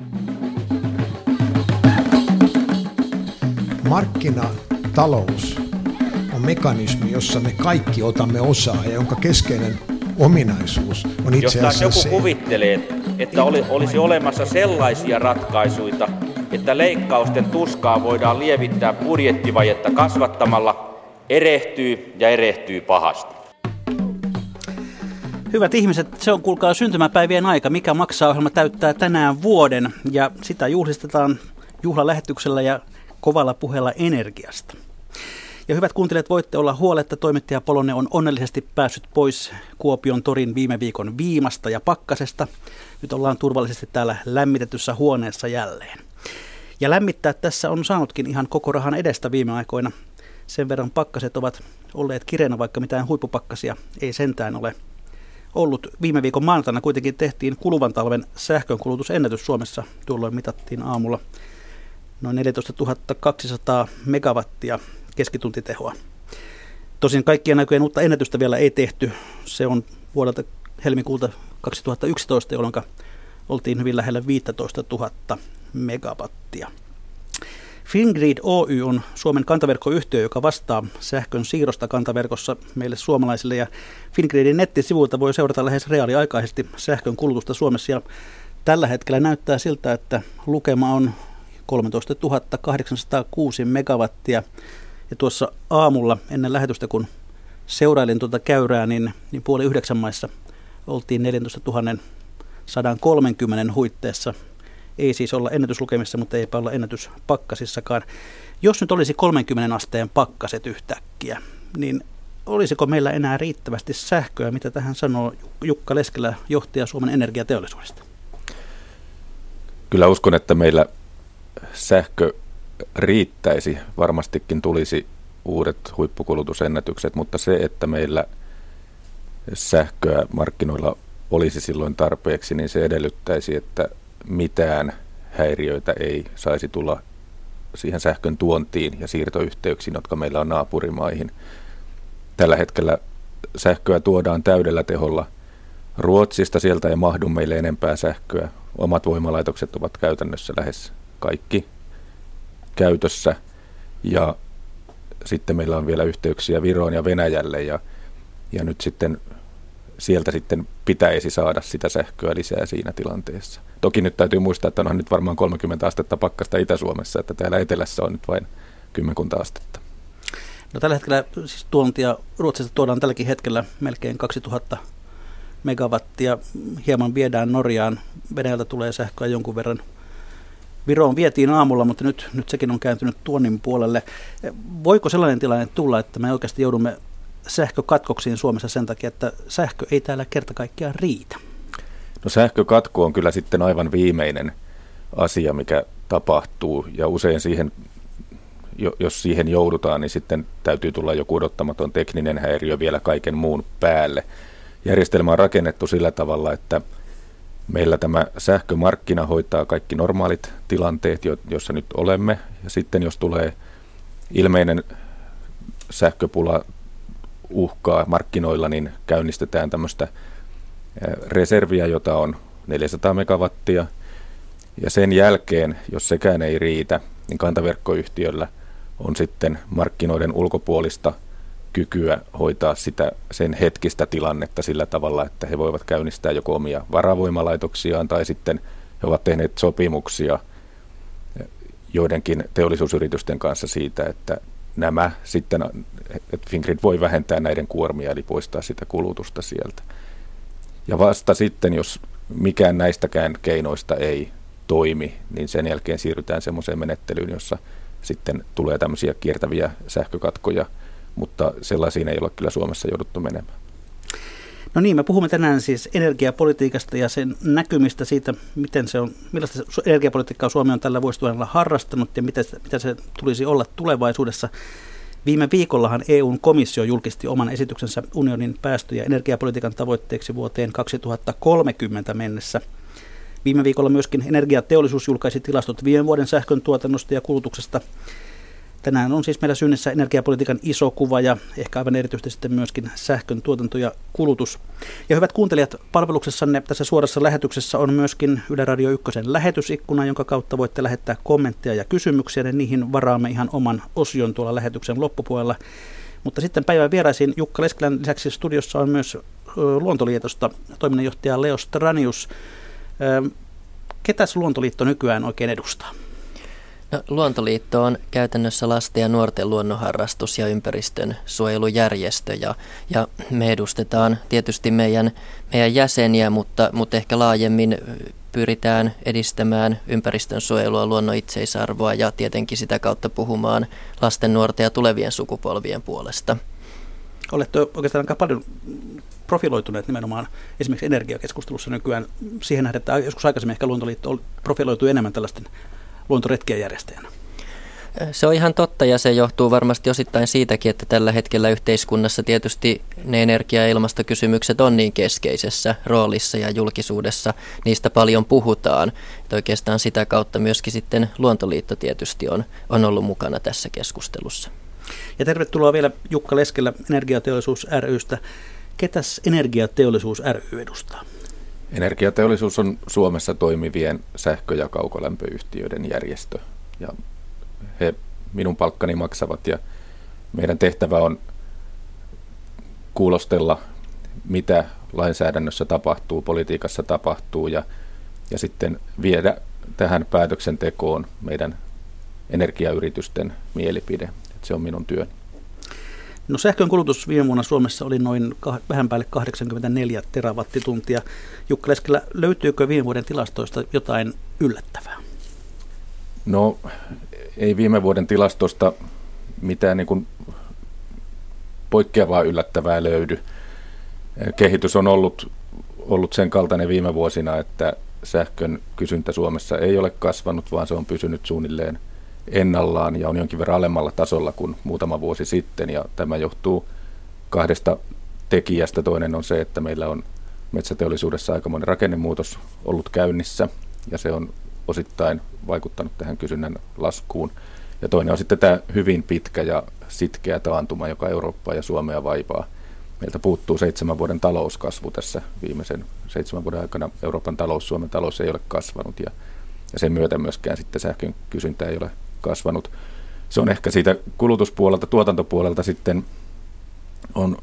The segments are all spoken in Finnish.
Markkinatalous on mekanismi, jossa me kaikki otamme osaa ja jonka keskeinen ominaisuus on itse asiassa jos joku kuvittelee, että olisi olemassa sellaisia ratkaisuja, että leikkausten tuskaa voidaan lievittää budjettivajetta kasvattamalla, erehtyy pahasti. Hyvät ihmiset, se on kuulkaa syntymäpäivien aika. Mikä maksaa -ohjelma täyttää tänään vuoden ja sitä juhlistetaan juhlalähetyksellä ja kovalla puheella energiasta. Ja hyvät kuuntelijat, voitte olla huoletta. Toimittaja Polonen on onnellisesti päässyt pois Kuopion torin viime viikon viimasta ja pakkasesta. Nyt ollaan turvallisesti täällä lämmitetyssä huoneessa jälleen. Ja lämmittää tässä on saanutkin ihan koko rahan edestä viime aikoina. Sen verran pakkaset ovat olleet kireenä, vaikka mitään huippupakkasia ei sentään ole ollut. Viime viikon maanantaina kuitenkin tehtiin kuluvan talven sähkönkulutusennätys Suomessa. Tuolloin mitattiin aamulla noin 14 200 megawattia keskituntitehoa. Tosin kaikkien aikojen uutta ennätystä vielä ei tehty. Se on vuodelta helmikuulta 2011, jolloin oltiin hyvin lähellä 15 000 megawattia. Fingrid Oy on Suomen kantaverkkoyhtiö, joka vastaa sähkön siirrosta kantaverkossa meille suomalaisille. Ja Fingridin nettisivuilta voi seurata lähes reaaliaikaisesti sähkön kulutusta Suomessa. Ja tällä hetkellä näyttää siltä, että lukema on 13 806 megawattia. Ja tuossa aamulla ennen lähetystä, kun seurailin tuota käyrää, niin 8:30 maissa oltiin 14 130 huitteessa. Ei siis olla ennätyslukemissa, mutta eipä olla ennätyspakkasissakaan. Jos nyt olisi 30 asteen pakkaset yhtäkkiä, niin olisiko meillä enää riittävästi sähköä? Mitä tähän sanoo Jukka Leskelä, johtaja Suomen energiateollisuudesta? Kyllä uskon, että meillä sähkö riittäisi. Varmastikin tulisi uudet huippukulutusennätykset, mutta se, että meillä sähköä markkinoilla olisi silloin tarpeeksi, niin se edellyttäisi, että mitään häiriöitä ei saisi tulla siihen sähkön tuontiin ja siirtoyhteyksiin, jotka meillä on naapurimaihin. Tällä hetkellä sähköä tuodaan täydellä teholla Ruotsista, sieltä ei mahdu meille enempää sähköä. Omat voimalaitokset ovat käytännössä lähes kaikki käytössä ja sitten meillä on vielä yhteyksiä Viroon ja Venäjälle ja nyt sitten sieltä sitten pitäisi saada sitä sähköä lisää siinä tilanteessa. Toki nyt täytyy muistaa, että onhan nyt varmaan 30 astetta pakkasta Itä-Suomessa, että täällä etelässä on nyt vain 10 astetta. No, tällä hetkellä siis tuontia Ruotsista tuodaan tälläkin hetkellä melkein 2000 megawattia. Hieman viedään Norjaan. Venäjältä tulee sähköä jonkun verran. Viroon vietiin aamulla, mutta nyt sekin on kääntynyt tuonnin puolelle. Voiko sellainen tilanne tulla, että me oikeasti joudumme sähkökatkoksiin Suomessa sen takia, että sähkö ei täällä kerta kaikkiaan riitä? No, sähkökatko on kyllä sitten aivan viimeinen asia, mikä tapahtuu, ja usein siihen, jos siihen joudutaan, niin sitten täytyy tulla joku odottamaton tekninen häiriö vielä kaiken muun päälle. Järjestelmä on rakennettu sillä tavalla, että meillä tämä sähkömarkkina hoitaa kaikki normaalit tilanteet, joissa nyt olemme, ja sitten jos tulee ilmeinen sähköpula uhkaa markkinoilla, niin käynnistetään tämmöistä reserviä, jota on 400 megawattia, ja sen jälkeen, jos sekään ei riitä, niin kantaverkkoyhtiöllä on sitten markkinoiden ulkopuolista kykyä hoitaa sen hetkistä tilannetta sillä tavalla, että he voivat käynnistää joko omia varavoimalaitoksiaan tai sitten he ovat tehneet sopimuksia joidenkin teollisuusyritysten kanssa siitä, että nämä sitten, että Fingrid voi vähentää näiden kuormia eli poistaa sitä kulutusta sieltä. Ja vasta sitten, jos mikään näistäkään keinoista ei toimi, niin sen jälkeen siirrytään semmoiseen menettelyyn, jossa sitten tulee tämmöisiä kiertäviä sähkökatkoja, mutta sellaisiin ei ole kyllä Suomessa jouduttu menemään. No niin, me puhumme tänään siis energiapolitiikasta ja sen näkymistä siitä, millaista energiapolitiikkaa Suomi on tällä vuosituhannella harrastanut ja mitä se tulisi olla tulevaisuudessa. Viime viikollahan EU:n komissio julkisti oman esityksensä unionin päästö- ja energiapolitiikan tavoitteeksi vuoteen 2030 mennessä. Viime viikolla myöskin energiateollisuus julkaisi tilastot viime vuoden sähkön tuotannosta ja kulutuksesta. Tänään on siis meillä synnissä energiapolitiikan iso kuva ja ehkä aivan erityisesti sitten myöskin sähkön tuotanto ja kulutus. Ja hyvät kuuntelijat, palveluksessanne tässä suorassa lähetyksessä on myöskin Yle Radio 1 lähetysikkuna, jonka kautta voitte lähettää kommentteja ja kysymyksiä, ja niihin varaamme ihan oman osion tuolla lähetyksen loppupuolella. Mutta sitten päivän vieraisiin Jukka Leskelän lisäksi studiossa on myös Luontoliitosta toiminnanjohtaja Leo Stranius. Ketäs Luontoliitto nykyään oikein edustaa? No, Luontoliitto on käytännössä lasten ja nuorten luonnonharrastus- ja ympäristön suojelujärjestö, ja me edustetaan tietysti meidän jäseniä, mutta ehkä laajemmin pyritään edistämään ympäristön suojelua, luonnon itseisarvoa ja tietenkin sitä kautta puhumaan lasten, nuorten ja tulevien sukupolvien puolesta. Olette oikeastaan aika paljon profiloituneet nimenomaan esimerkiksi energiakeskustelussa nykyään. Siihen nähdään, että joskus aikaisemmin ehkä Luontoliitto profiloitui enemmän tällaisten luontoretkien järjestäjänä. Se on ihan totta, ja se johtuu varmasti osittain siitäkin, että tällä hetkellä yhteiskunnassa tietysti ne energia- ja ilmastokysymykset on niin keskeisessä roolissa ja julkisuudessa niistä paljon puhutaan. Että oikeastaan sitä kautta myöskin sitten Luontoliitto tietysti on ollut mukana tässä keskustelussa. Ja tervetuloa vielä Jukka Leskelä Energiateollisuus ry:stä. Ketäs Energiateollisuus ry edustaa? Energiateollisuus on Suomessa toimivien sähkö- ja kaukolämpöyhtiöiden järjestö, ja he minun palkkani maksavat, ja meidän tehtävä on kuulostella, mitä lainsäädännössä tapahtuu, politiikassa tapahtuu, ja sitten viedä tähän päätöksentekoon meidän energiayritysten mielipide. Se on minun työn. No, sähkön kulutus viime vuonna Suomessa oli noin vähän päälle 84 terawattituntia. Jukka Leskelä, löytyykö viime vuoden tilastoista jotain yllättävää? No, ei viime vuoden tilastosta mitään niin kuin poikkeavaa yllättävää löydy. Kehitys on ollut sen kaltainen viime vuosina, että sähkön kysyntä Suomessa ei ole kasvanut, vaan se on pysynyt suunnilleen ennallaan ja on jonkin verran alemmalla tasolla kuin muutama vuosi sitten. Ja tämä johtuu kahdesta tekijästä. Toinen on se, että meillä on metsäteollisuudessa aikamoinen rakennemuutos ollut käynnissä, ja se on osittain vaikuttanut tähän kysynnän laskuun. Ja toinen on sitten tämä hyvin pitkä ja sitkeä taantuma, joka Eurooppaa ja Suomea vaivaa. Meiltä puuttuu 7 vuoden talouskasvu tässä viimeisen 7 vuoden aikana. Euroopan talous, Suomen talous ei ole kasvanut, ja sen myötä myöskään sitten sähkön kysyntä ei ole kasvanut. Se on ehkä siitä kulutuspuolelta, tuotantopuolelta sitten on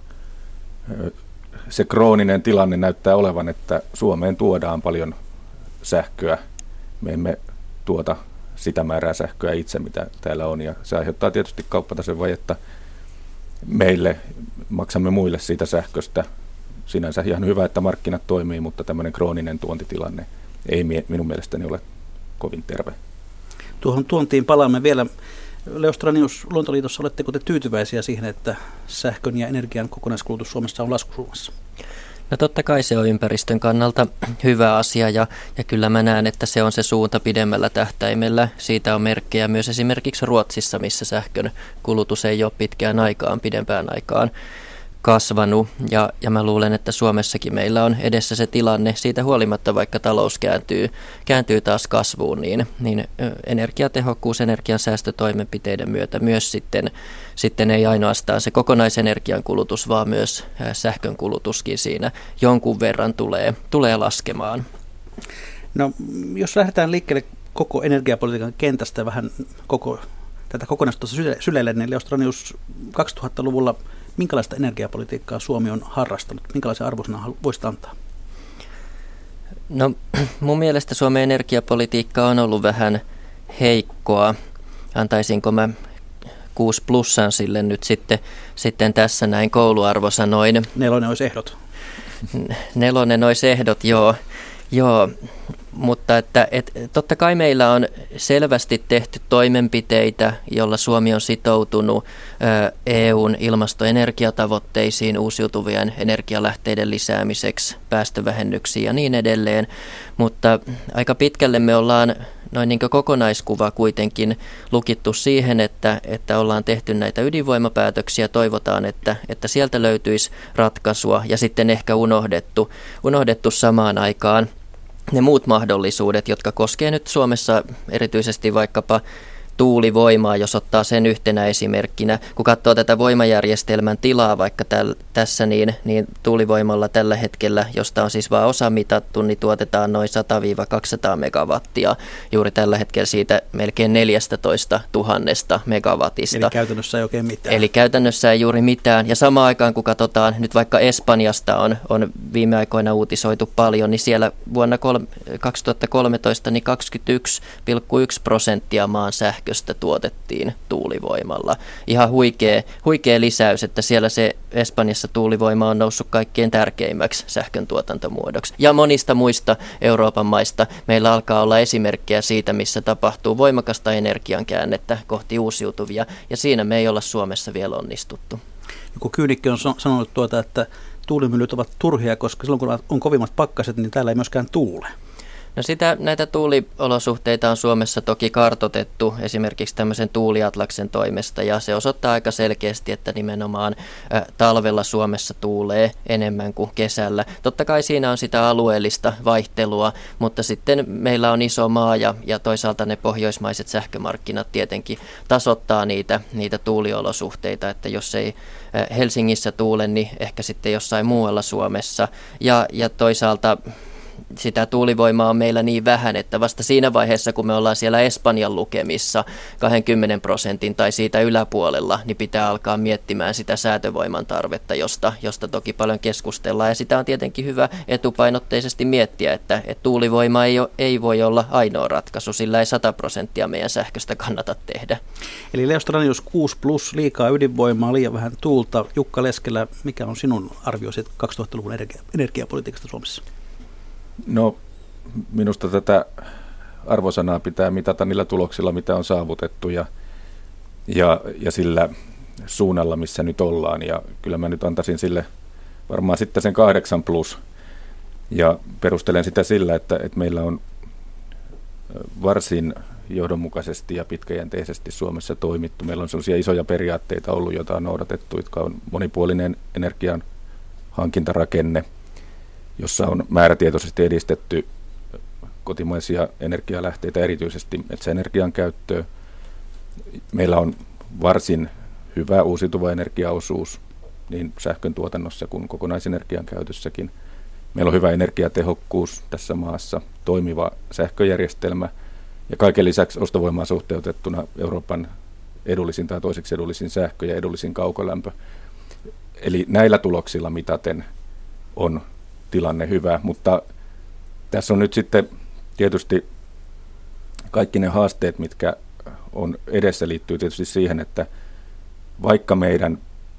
se krooninen tilanne näyttää olevan, että Suomeen tuodaan paljon sähköä. Me emme tuota sitä määrää sähköä itse, mitä täällä on, ja se aiheuttaa tietysti kauppatasen vajetta meille, maksamme muille siitä sähköstä. Sinänsä ihan hyvä, että markkinat toimii, mutta tämmöinen krooninen tuontitilanne ei minun mielestäni ole kovin terve. Tuohon tuontiin palaamme vielä. Leo Stranius, Luontoliitossa, oletteko te tyytyväisiä siihen, että sähkön ja energian kokonaiskulutus Suomessa on laskusuunnassa? No, totta kai se on ympäristön kannalta hyvä asia, ja kyllä mä näen, että se on se suunta pidemmällä tähtäimellä. Siitä on merkkejä myös esimerkiksi Ruotsissa, missä sähkön kulutus ei ole pidempään aikaan kasvanut, ja mä luulen, että Suomessakin meillä on edessä se tilanne siitä huolimatta, vaikka talous kääntyy taas kasvuun, niin energiatehokkuus, energiansäästötoimenpiteiden myötä myös sitten ei ainoastaan se kokonaisenergian kulutus, vaan myös sähkön kulutuskin siinä jonkun verran tulee laskemaan. No, jos lähdetään liikkeelle koko energiapolitiikan kentästä vähän koko tätä kokonaisuutta syleille, niin Leo Stranius, 2000-luvulla minkälaista energiapolitiikkaa Suomi on harrastanut? Minkälaisen arvosanan voisit antaa? No, mun mielestä Suomen energiapolitiikka on ollut vähän heikkoa. Antaisinko mä 6+ sille nyt sitten tässä näin kouluarvosanoin? 4 olisi ehdot. 4 olisi ehdot, joo. Mutta että totta kai meillä on selvästi tehty toimenpiteitä, joilla Suomi on sitoutunut EUn ilmasto- ja energiatavoitteisiin, uusiutuvien energialähteiden lisäämiseksi, päästövähennyksiin ja niin edelleen. Mutta aika pitkälle me ollaan noin niin kuin kokonaiskuva kuitenkin lukittu siihen, että ollaan tehty näitä ydinvoimapäätöksiä, toivotaan, että sieltä löytyisi ratkaisua, ja sitten ehkä unohdettu samaan aikaan ne muut mahdollisuudet, jotka koskee nyt Suomessa erityisesti vaikkapa tuulivoimaa, jos ottaa sen yhtenä esimerkkinä. Kun katsoo tätä voimajärjestelmän tilaa vaikka tässä, niin tuulivoimalla tällä hetkellä, josta on siis vain osa mitattu, niin tuotetaan noin 100-200 megawattia. Juuri tällä hetkellä siitä melkein 14 000 megawattista. Eli käytännössä ei oikein mitään. Eli käytännössä ei juuri mitään. Ja samaan aikaan, kun katsotaan nyt vaikka Espanjasta on viime aikoina uutisoitu paljon, niin siellä vuonna 2013 niin 21,1% maan sähköstä tuotettiin tuulivoimalla. Ihan huikea lisäys, että siellä se Espanjassa tuulivoima on noussut kaikkein tärkeimmäksi sähkön tuotantomuodoksi. Ja monista muista Euroopan maista meillä alkaa olla esimerkkejä siitä, missä tapahtuu voimakasta energiankäännettä kohti uusiutuvia, ja siinä me ei olla Suomessa vielä onnistuttu. Joku kyynikki on sanonut että tuulimyllyt ovat turhia, koska silloin kun on kovimmat pakkaset, niin täällä ei myöskään tuule. No näitä tuuliolosuhteita on Suomessa toki kartoitettu esimerkiksi tämmöisen tuuliatlaksen toimesta, ja se osoittaa aika selkeästi, että nimenomaan talvella Suomessa tuulee enemmän kuin kesällä. Totta kai siinä on sitä alueellista vaihtelua, mutta sitten meillä on iso maa ja toisaalta ne pohjoismaiset sähkömarkkinat tietenkin tasoittaa niitä tuuliolosuhteita, että jos ei Helsingissä tuule, niin ehkä sitten jossain muualla Suomessa, ja toisaalta sitä tuulivoimaa on meillä niin vähän, että vasta siinä vaiheessa, kun me ollaan siellä Espanjan lukemissa 20% tai siitä yläpuolella, niin pitää alkaa miettimään sitä säätövoiman tarvetta, josta toki paljon keskustellaan. Ja sitä on tietenkin hyvä etupainotteisesti miettiä, että tuulivoima ei voi olla ainoa ratkaisu, sillä ei 100% meidän sähköstä kannata tehdä. Eli Leo Stranius 6+, liikaa ydinvoimaa, liian vähän tuulta. Jukka Leskelä, mikä on sinun arvioisi 2000-luvun energiapolitiikasta Suomessa? No, minusta tätä arvosanaa pitää mitata niillä tuloksilla, mitä on saavutettu ja sillä suunnalla, missä nyt ollaan. Ja kyllä mä nyt antaisin sille varmaan sitten sen 8+. Ja perustelen sitä sillä, että meillä on varsin johdonmukaisesti ja pitkäjänteisesti Suomessa toimittu. Meillä on sellaisia isoja periaatteita ollut, joita on noudatettu, jotka on monipuolinen energian hankintarakenne, jossa on määrätietoisesti edistetty kotimaisia energialähteitä, erityisesti metsäenergian käyttöä. Meillä on varsin hyvä uusiutuva energiaosuus niin sähkön tuotannossa kuin kokonaisenergian käytössäkin. Meillä on hyvä energiatehokkuus tässä maassa, toimiva sähköjärjestelmä ja kaiken lisäksi ostovoimaan suhteutettuna Euroopan edullisin tai toiseksi edullisin sähkö ja edullisin kaukolämpö. Eli näillä tuloksilla mitaten on tilanne hyvä, mutta tässä on nyt sitten tietysti kaikki ne haasteet, mitkä on edessä, liittyy tietysti siihen, että vaikka meidän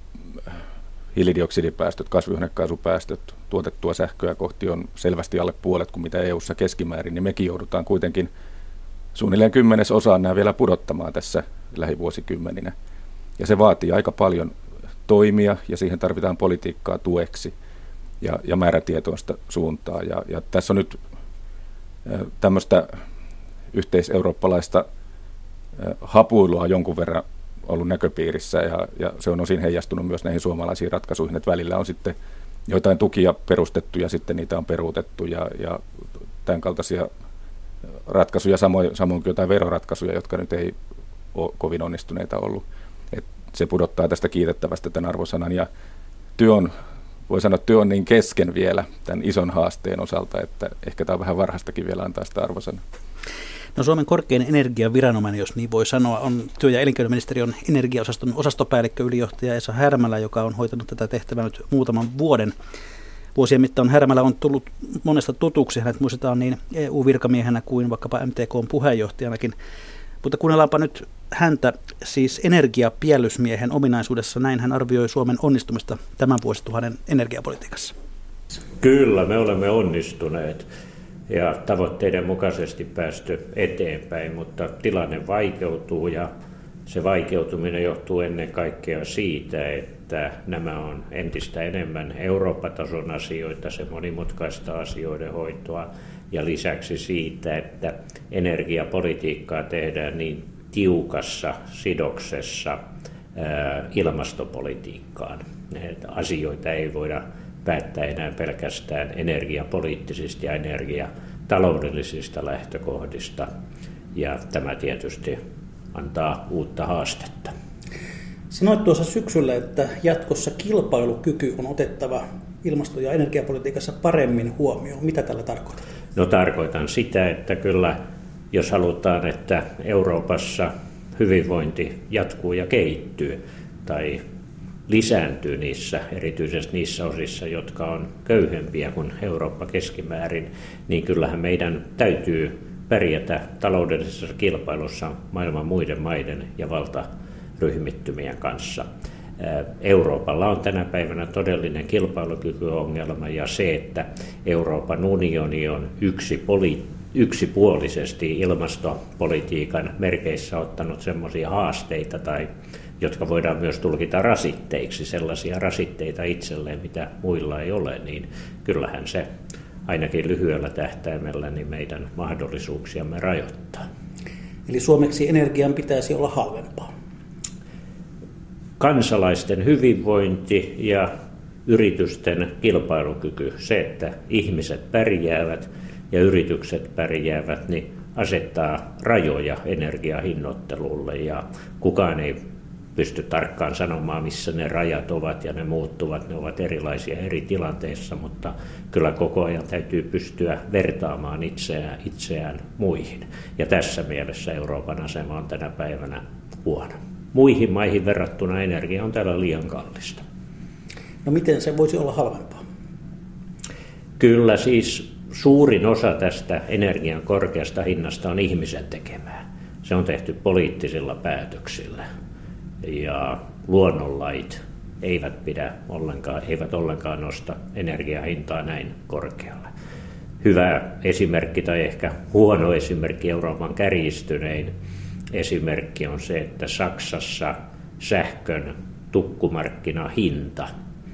hiilidioksidipäästöt, kasvihuonekaasupäästöt tuotettua sähköä kohti on selvästi alle puolet kuin mitä EU:ssa keskimäärin, niin mekin joudutaan kuitenkin suunnilleen 10% nämä vielä pudottamaan tässä lähivuosikymmeninä. Ja se vaatii aika paljon toimia ja siihen tarvitaan politiikkaa tueksi ja määrätietoista suuntaa. Ja tässä on nyt tämmöistä yhteiseurooppalaista hapuilua jonkun verran ollut näköpiirissä ja se on osin heijastunut myös näihin suomalaisiin ratkaisuihin, että välillä on sitten joitain tukia perustettu ja sitten niitä on peruutettu ja tämän kaltaisia ratkaisuja, samoin kuin jotain veroratkaisuja, jotka nyt ei ole kovin onnistuneita ollut. Et se pudottaa tästä kiitettävästä tämän arvosanan ja voi sanoa, että työ on niin kesken vielä tämän ison haasteen osalta, että ehkä tämä on vähän varhaistakin vielä antaa sitä arvosanaa. No Suomen korkein energiaviranomainen, jos niin voi sanoa, on työ- ja elinkeinoministeriön energiaosaston osastopäällikkö ylijohtaja Esa Härmälä, joka on hoitanut tätä tehtävää nyt muutaman vuoden. Vuosien mittaan Härmälä on tullut monesta tutuksi. Hänet muistetaan niin EU-virkamiehenä kuin vaikkapa MTK:n puheenjohtajanakin. Mutta kuunnellaanpa nyt häntä, siis energiapiellysmiehen ominaisuudessa. Näin hän arvioi Suomen onnistumista tämän vuosituhannen energiapolitiikassa. Kyllä, me olemme onnistuneet ja tavoitteiden mukaisesti päästy eteenpäin, mutta tilanne vaikeutuu ja se vaikeutuminen johtuu ennen kaikkea siitä, että nämä on entistä enemmän Eurooppa-tason asioita, se monimutkaista asioiden hoitoa ja lisäksi siitä, että energiapolitiikkaa tehdään niin tiukassa sidoksessa ilmastopolitiikkaan. Että asioita ei voida päättää enää pelkästään energiapoliittisista ja energiataloudellisista lähtökohdista. Ja tämä tietysti antaa uutta haastetta. Sanoit tuossa syksyllä, että jatkossa kilpailukyky on otettava ilmasto- ja energiapolitiikassa paremmin huomioon. Mitä tällä tarkoitat? No tarkoitan sitä, että kyllä jos halutaan, että Euroopassa hyvinvointi jatkuu ja kehittyy tai lisääntyy niissä, erityisesti niissä osissa, jotka on köyhempiä kuin Eurooppa keskimäärin, niin kyllähän meidän täytyy pärjätä taloudellisessa kilpailussa maailman muiden maiden ja valtaryhmittymien kanssa. Euroopalla on tänä päivänä todellinen kilpailukykyongelma ja se, että Euroopan unioni on yksipuolisesti ilmastopolitiikan merkeissä ottanut sellaisia haasteita, jotka voidaan myös tulkita rasitteiksi, sellaisia rasitteita itselleen, mitä muilla ei ole, niin kyllähän se ainakin lyhyellä tähtäimellä niin meidän mahdollisuuksiamme rajoittaa. Eli suomeksi energian pitäisi olla halvempaa. Kansalaisten hyvinvointi ja yritysten kilpailukyky, se, että ihmiset pärjäävät ja yritykset pärjäävät, niin asettaa rajoja energiahinnoittelulle ja kukaan ei pysty tarkkaan sanomaan, missä ne rajat ovat ja ne muuttuvat. Ne ovat erilaisia eri tilanteissa, mutta kyllä koko ajan täytyy pystyä vertaamaan itseään muihin. Ja tässä mielessä Euroopan asema on tänä päivänä huono. Muihin maihin verrattuna energia on täällä liian kallista. No miten se voisi olla halvempaa? Kyllä siis suurin osa tästä energian korkeasta hinnasta on ihmisen tekemää. Se on tehty poliittisilla päätöksillä ja luonnonlait eivät ollenkaan nosta energiahintaa näin korkealle. Hyvä esimerkki tai ehkä huono esimerkki, Euroopan kärjistynein esimerkki on se, että Saksassa sähkön tukkumarkkinahinta,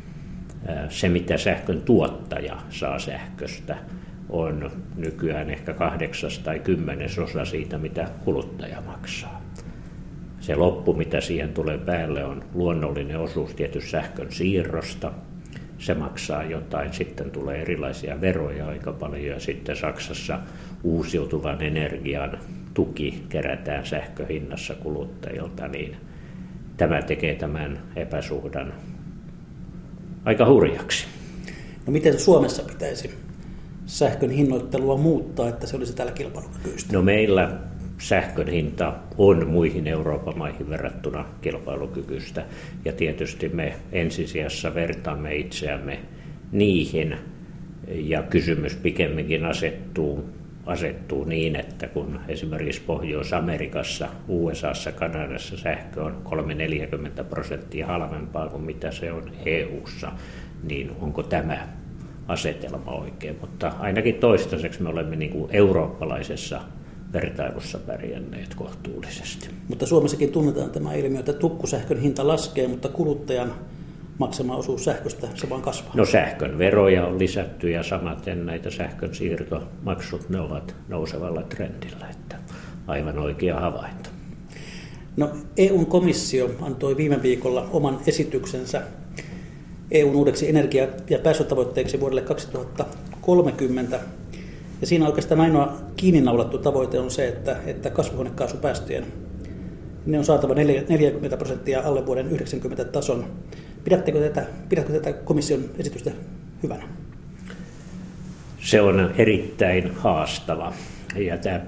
se mitä sähkön tuottaja saa sähköstä, on nykyään ehkä 8 tai 10 osa siitä, mitä kuluttaja maksaa. Se loppu, mitä siihen tulee päälle, on luonnollinen osuus tietysti sähkön siirrosta. Se maksaa jotain, sitten tulee erilaisia veroja aika paljon ja sitten Saksassa uusiutuvan energian tuki kerätään sähköhinnassa kuluttajilta, niin tämä tekee tämän epäsuhdan aika hurjaksi. No miten Suomessa pitäisi sähkön hinnoittelua muuttaa, että se olisi täällä kilpailukykyistä? No meillä sähkön hinta on muihin Euroopan maihin verrattuna kilpailukykyistä ja tietysti me ensisijassa vertaamme itseämme niihin ja kysymys pikemminkin asettuu niin, että kun esimerkiksi Pohjois-Amerikassa, USAssa, Kanadassa sähkö on 30-40% halvempaa kuin mitä se on EU:ssa, niin onko tämä asetelma oikein? Mutta ainakin toistaiseksi me olemme niin kuin eurooppalaisessa vertailussa pärjänneet kohtuullisesti. Mutta Suomessakin tunnetaan tämä ilmiö, että tukkusähkön hinta laskee, mutta kuluttajan maksama osuus sähköstä se vaan kasvaa. No sähkön veroja on lisätty ja samaten näitä sähkön siirtomaksut, ne ovat nousevalla trendillä, että aivan oikea havainto. No EUn komissio antoi viime viikolla oman esityksensä EUn uudeksi energia- ja päästötavoitteeksi vuodelle 2030. Ja siinä oikeastaan ainoa kiinninaulattu tavoite on se, että kasvihuonekaasupäästöjen ne on saatava 40% alle vuoden 90 tason. Pidätkö tätä komission esitystä hyvänä? Se on erittäin haastava. Ja tämä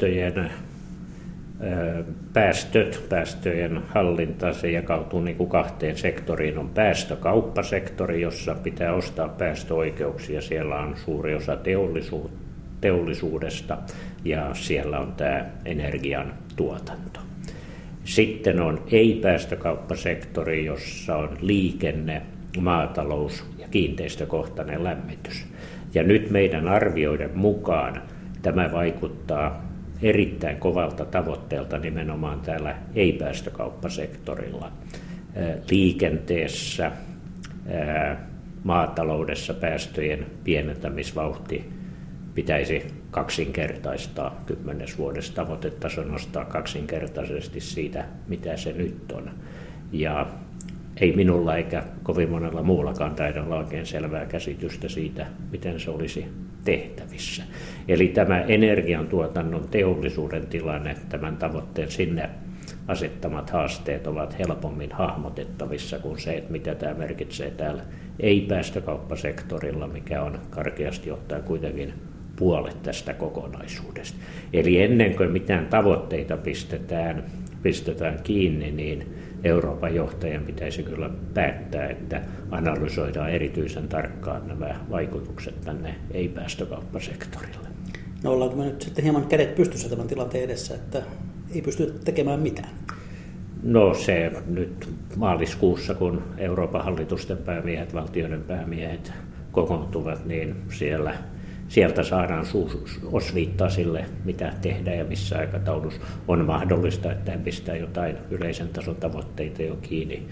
päästöjen hallinta, se jakautuu niin kuin 2 sektoriin. On päästökauppasektori, jossa pitää ostaa päästöoikeuksia. Siellä on suuri osa teollisuudesta ja siellä on tämä energian tuotanto. Sitten on ei-päästökauppasektori, jossa on liikenne, maatalous ja kiinteistökohtainen lämmitys. Ja nyt meidän arvioiden mukaan tämä vaikuttaa erittäin kovalta tavoitteelta nimenomaan täällä ei-päästökauppasektorilla. Liikenteessä, maataloudessa päästöjen pienentämisvauhti pitäisi kaksinkertaistaa 10 vuodessa. Tavoitetaso nostaa kaksinkertaisesti siitä, mitä se nyt on. Ja ei minulla eikä kovin monella muullakaan taida olla oikein selvää käsitystä siitä, miten se olisi tehtävissä. Eli tämä energiantuotannon teollisuuden tilanne, tämän tavoitteen sinne asettamat haasteet ovat helpommin hahmotettavissa kuin se, että mitä tämä merkitsee täällä ei-päästökauppasektorilla, mikä on karkeasti ottaen kuitenkin puolet tästä kokonaisuudesta. Eli ennen kuin mitään tavoitteita pistetään kiinni, niin Euroopan johtajien pitäisi kyllä päättää, että analysoidaan erityisen tarkkaan nämä vaikutukset tänne ei-päästökauppasektorille. No ollaanko me nyt sitten hieman kädet pystyssä tämän tilanteen edessä, että ei pysty tekemään mitään? No se nyt maaliskuussa, kun Euroopan hallitusten päämiehet, valtioiden päämiehet kokoontuvat, niin sieltä saadaan osviittaa sille, mitä tehdään ja missä aikataulussa on mahdollista, että he pistää jotain yleisen tason tavoitteita jo kiinni.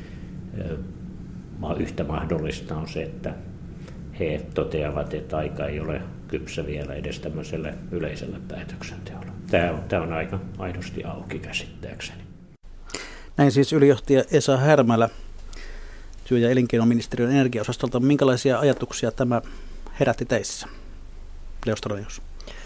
Yhtä mahdollista on se, että he toteavat, että aika ei ole kypsä vielä edes tämmöiselle yleiselle päätöksenteolle. Tämä on aika aidosti auki käsittääkseni. Näin siis ylijohtaja Esa Härmälä työ- ja elinkeinoministeriön energiaosastolta. Minkälaisia ajatuksia tämä herätti teissä, Leo Strontius?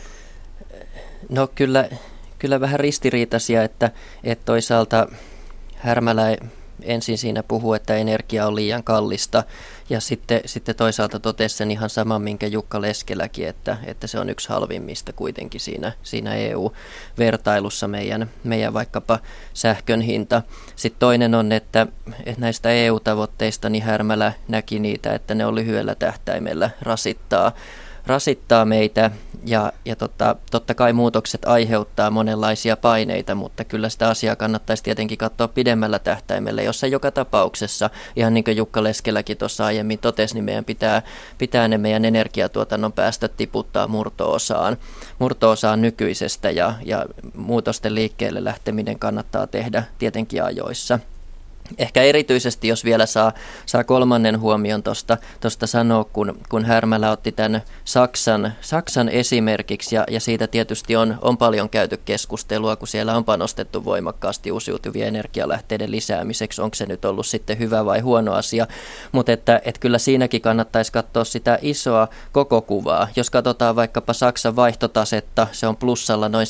No kyllä vähän ristiriitaisia, että toisaalta Härmälä ensin siinä puhuu, että energia on liian kallista, ja sitten toisaalta totesi sen ihan saman, minkä Jukka Leskeläkin, että se on yksi halvimmista kuitenkin siinä EU-vertailussa meidän vaikkapa sähkön hinta. Sitten toinen on, että näistä EU-tavoitteista niin Härmälä näki niitä, että ne on lyhyellä tähtäimellä rasittaa meitä, ja totta kai muutokset aiheuttaa monenlaisia paineita, mutta kyllä sitä asiaa kannattaisi tietenkin katsoa pidemmällä tähtäimellä, jossa joka tapauksessa, ihan niin kuin Jukka Leskeläkin tuossa aiemmin totesi, niin meidän pitää ne meidän energiatuotannon päästöt tiputtaa murto-osaan nykyisestä, ja muutosten liikkeelle lähteminen kannattaa tehdä tietenkin ajoissa. Ehkä erityisesti, jos vielä saa kolmannen huomion tuosta sanoa, kun Härmälä otti tämän Saksan esimerkiksi, ja siitä tietysti on paljon käyty keskustelua, kun siellä on panostettu voimakkaasti uusiutuvien energialähteiden lisäämiseksi, onko se nyt ollut sitten hyvä vai huono asia, mutta että kyllä siinäkin kannattaisi katsoa sitä isoa koko kuvaa. Jos katsotaan vaikkapa Saksan vaihtotasetta, se on plussalla noin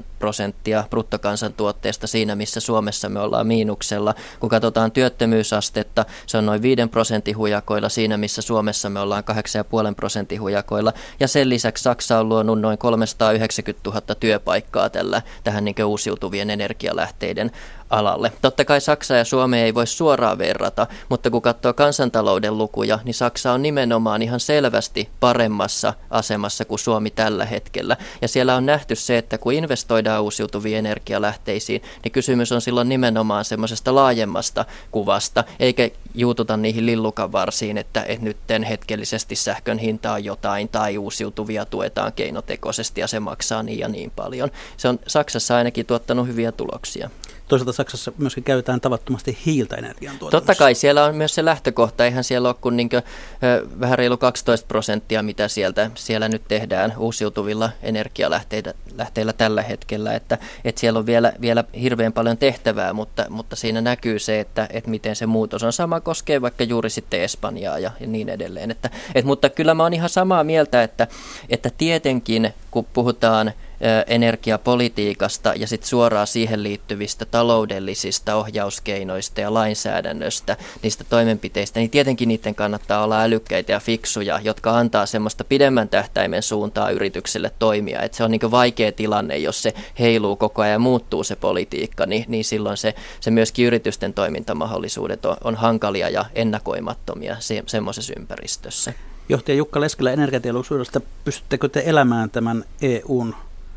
7% bruttokansantuotteesta siinä, missä Suomessa me ollaan miinuksella, kun katsotaan työttömyysastetta, se on noin 5% hujakoilla siinä, missä Suomessa me ollaan 8,5% hujakoilla. Ja sen lisäksi Saksa on luonut noin 390 000 työpaikkaa tähän niin kuin uusiutuvien energialähteiden alalle. Totta kai Saksa ja Suomea ei voi suoraan verrata, mutta kun katsoo kansantalouden lukuja, niin Saksa on nimenomaan ihan selvästi paremmassa asemassa kuin Suomi tällä hetkellä. Ja siellä on nähty se, että kun investoidaan uusiutuviin energialähteisiin, niin kysymys on silloin nimenomaan semmoisesta laajemmasta kuvasta, eikä juututa niihin lillukanvarsiin, että nyt hetkellisesti sähkön hinta on jotain tai uusiutuvia tuetaan keinotekoisesti ja se maksaa niin ja niin paljon. Se on Saksassa ainakin tuottanut hyviä tuloksia. Toisaalta Saksassa myöskin käytetään tavattomasti hiiltä energiantuotannossa. Totta kai siellä on myös se lähtökohta. Eihän siellä ole kuin vähän reilu 12%, mitä siellä nyt tehdään uusiutuvilla energialähteillä tällä hetkellä. Että siellä on vielä hirveän paljon tehtävää, mutta siinä näkyy se, että miten se muutos on. Sama koskee vaikka juuri sitten Espanjaa ja niin edelleen. Mutta kyllä mä oon ihan samaa mieltä, että tietenkin kun puhutaan energiapolitiikasta ja sitten suoraan siihen liittyvistä taloudellisista ohjauskeinoista ja lainsäädännöstä, niistä toimenpiteistä, niin tietenkin niiden kannattaa olla älykkäitä ja fiksuja, jotka antaa semmoista pidemmän tähtäimen suuntaa yritykselle toimia. Et se on niin vaikea tilanne, jos se heiluu koko ajan ja muuttuu se politiikka, niin silloin se myöskin yritysten toimintamahdollisuudet on hankalia ja ennakoimattomia semmoisessa ympäristössä. Johtaja Jukka Leskelä energiateollisuudesta, pystyttekö te elämään tämän EUn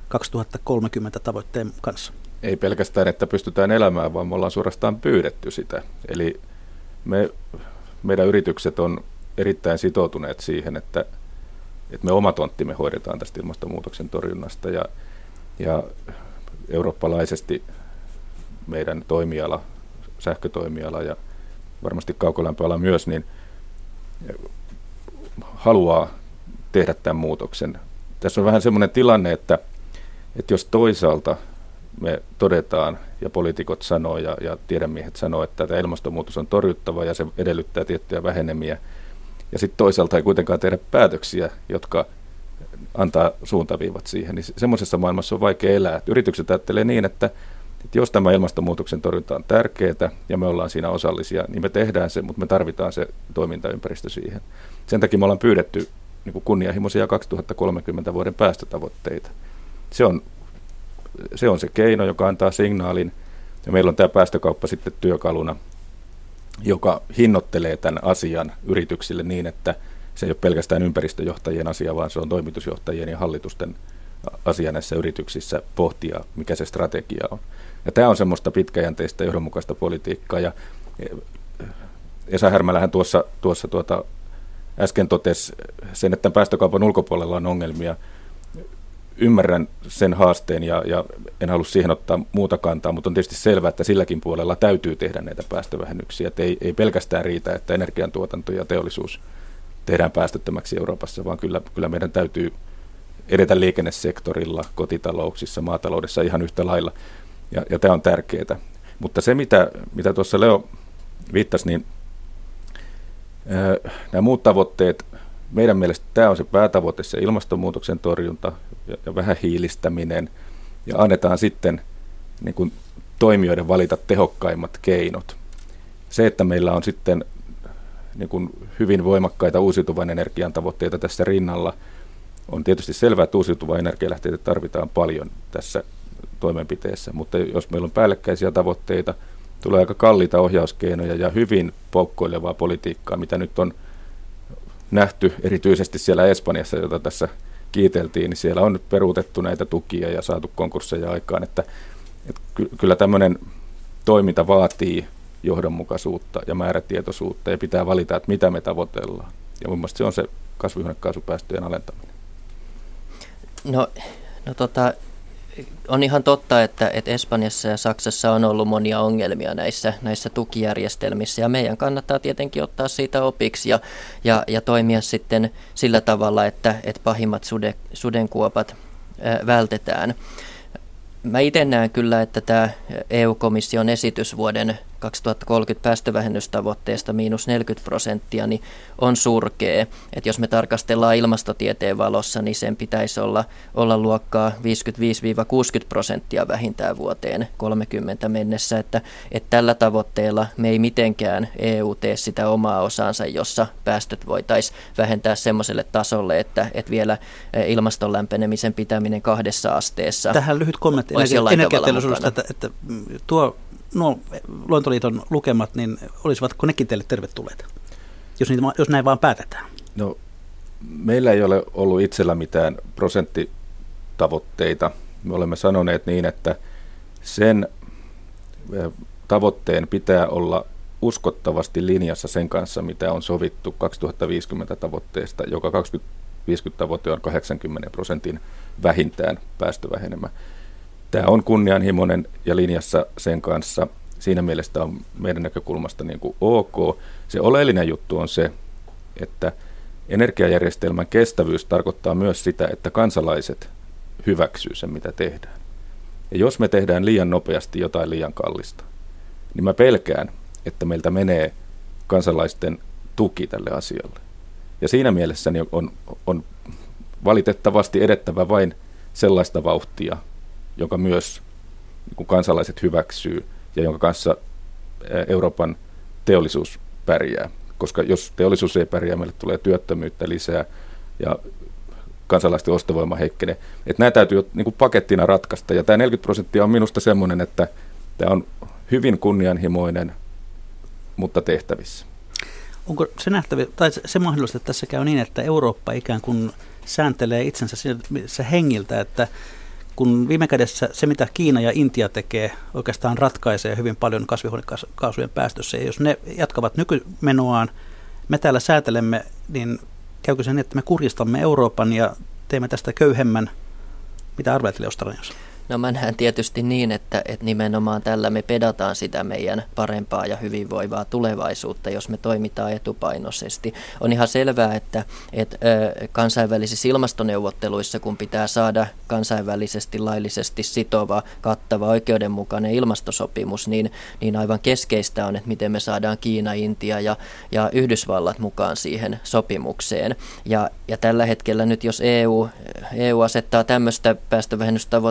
2030 tavoitteen kanssa? Ei pelkästään, että pystytään elämään, vaan me ollaan suorastaan pyydetty sitä. Eli meidän yritykset on erittäin sitoutuneet siihen, että me oma tonttimme hoidetaan tästä ilmastonmuutoksen torjunnasta. Ja eurooppalaisesti meidän toimiala, sähkötoimiala ja varmasti kaukolämpöala myös, niin haluaa tehdä tämän muutoksen. Tässä on vähän semmoinen tilanne, että jos toisaalta me todetaan ja poliitikot sanoo ja tiedemiehet sanoo, että tämä ilmastonmuutos on torjuttava ja se edellyttää tiettyjä vähenemiä, ja sitten toisaalta ei kuitenkaan tehdä päätöksiä, jotka antaa suuntaviivat siihen, niin semmoisessa maailmassa on vaikea elää. Yritykset ajattelee niin, että että jos tämä ilmastonmuutoksen torjunta on tärkeää ja me ollaan siinä osallisia, niin me tehdään se, mutta me tarvitaan se toimintaympäristö siihen. Sen takia me ollaan pyydetty niin kuin kunnianhimoisia 2030 vuoden päästötavoitteita. Se on se keino, joka antaa signaalin, ja meillä on tämä päästökauppa sitten työkaluna, joka hinnoittelee tämän asian yrityksille niin, että se ei ole pelkästään ympäristöjohtajien asia, vaan se on toimitusjohtajien ja hallitusten asia näissä yrityksissä pohtia, mikä se strategia on. Ja tämä on semmoista pitkäjänteistä johdonmukaista politiikkaa, ja Esa Härmälähän tuossa äsken totesi sen, että päästökaupan ulkopuolella on ongelmia. Ymmärrän sen haasteen ja en halua siihen ottaa muuta kantaa, mutta on tietysti selvää, että silläkin puolella täytyy tehdä näitä päästövähennyksiä. Että ei pelkästään riitä, että energiantuotanto ja teollisuus tehdään päästöttömäksi Euroopassa, vaan kyllä meidän täytyy edetä liikennesektorilla, kotitalouksissa, maataloudessa ihan yhtä lailla. Ja tämä on tärkeää. Mutta se, mitä tuossa Leo viittasi, niin nämä muut tavoitteet, meidän mielestä tämä on se päätavoite, se ilmastonmuutoksen torjunta ja vähähiilistäminen, ja annetaan sitten niin kuin toimijoiden valita tehokkaimmat keinot. Se, että meillä on sitten niin kuin hyvin voimakkaita uusiutuvan energian tavoitteita tässä rinnalla, on tietysti selvää, että uusiutuvaa energialähteitä tarvitaan paljon tässä toimenpiteessä, mutta jos meillä on päällekkäisiä tavoitteita, tulee aika kalliita ohjauskeinoja ja hyvin poukkoilevaa politiikkaa, mitä nyt on nähty erityisesti siellä Espanjassa, jota tässä kiiteltiin, niin siellä on nyt peruutettu näitä tukia ja saatu konkursseja aikaan, että kyllä tämmöinen toiminta vaatii johdonmukaisuutta ja määrätietoisuutta ja pitää valita, että mitä me tavoitellaan. Ja mun mielestä se on se kasvihuonekaasupäästöjen alentaminen. No on ihan totta, että Espanjassa ja Saksassa on ollut monia ongelmia näissä tukijärjestelmissä, ja meidän kannattaa tietenkin ottaa siitä opiksi ja toimia sitten sillä tavalla, että pahimmat sudenkuopat vältetään. Mä itse näen kyllä, että tämä EU-komission esitys vuoden 2030 päästövähennystavoitteesta -40%, niin on surkea. Että jos me tarkastellaan ilmastotieteen valossa, niin sen pitäisi olla luokkaa 55-60% vähintään vuoteen 30 mennessä. Että tällä tavoitteella me ei mitenkään EU tee sitä omaa osaansa, jossa päästöt voitaisiin vähentää semmoiselle tasolle, että vielä ilmaston lämpenemisen pitäminen 2 asteessa. Tähän lyhyt kommentti energiateollisuudesta, että nuo Luontoliiton lukemat, niin olisivatko nekin teille tervetulleita, jos näin vaan päätetään? No, meillä ei ole ollut itsellä mitään prosenttitavoitteita. Me olemme sanoneet niin, että sen tavoitteen pitää olla uskottavasti linjassa sen kanssa, mitä on sovittu 2050 tavoitteesta, joka 2050 tavoite on 80% vähintään päästövähenemä. Tämä on kunnianhimoinen ja linjassa sen kanssa. Siinä mielessä on meidän näkökulmasta niin kuin ok. Se oleellinen juttu on se, että energiajärjestelmän kestävyys tarkoittaa myös sitä, että kansalaiset hyväksyy sen, mitä tehdään. Ja jos me tehdään liian nopeasti jotain liian kallista, niin mä pelkään, että meiltä menee kansalaisten tuki tälle asialle. Ja siinä mielessä niin on valitettavasti edettävä vain sellaista vauhtia, jonka myös niin kansalaiset hyväksyy ja jonka kanssa Euroopan teollisuus pärjää. Koska jos teollisuus ei pärjää, meille tulee työttömyyttä lisää ja kansalaisten ostovoima heikkenee. Että nämä täytyy niin kuin pakettina ratkaista. Ja tämä 40% on minusta semmoinen, että tämä on hyvin kunnianhimoinen, mutta tehtävissä. Onko se nähtävä, tai se mahdollista, että tässä käy niin, että Eurooppa ikään kuin sääntelee itsensä se hengiltä, että kun viime kädessä se, mitä Kiina ja Intia tekee, oikeastaan ratkaisee hyvin paljon kasvihuonekaasujen päästössä. Ja jos ne jatkavat nykymenoaan, me täällä säätelemme, niin käykö se niin, että me kurjistamme Euroopan ja teemme tästä köyhemmän? Mitä arvelet, Australiassa? No mä näen tietysti niin, että nimenomaan tällä me pedataan sitä meidän parempaa ja hyvinvoivaa tulevaisuutta, jos me toimitaan etupainoisesti. On ihan selvää, että kansainvälisissä ilmastoneuvotteluissa, kun pitää saada kansainvälisesti laillisesti sitova, kattava, oikeudenmukainen ilmastosopimus, niin aivan keskeistä on, että miten me saadaan Kiina, Intia ja Yhdysvallat mukaan siihen sopimukseen. Ja tällä hetkellä nyt, jos EU asettaa tämmöistä päästövähennystavoitetta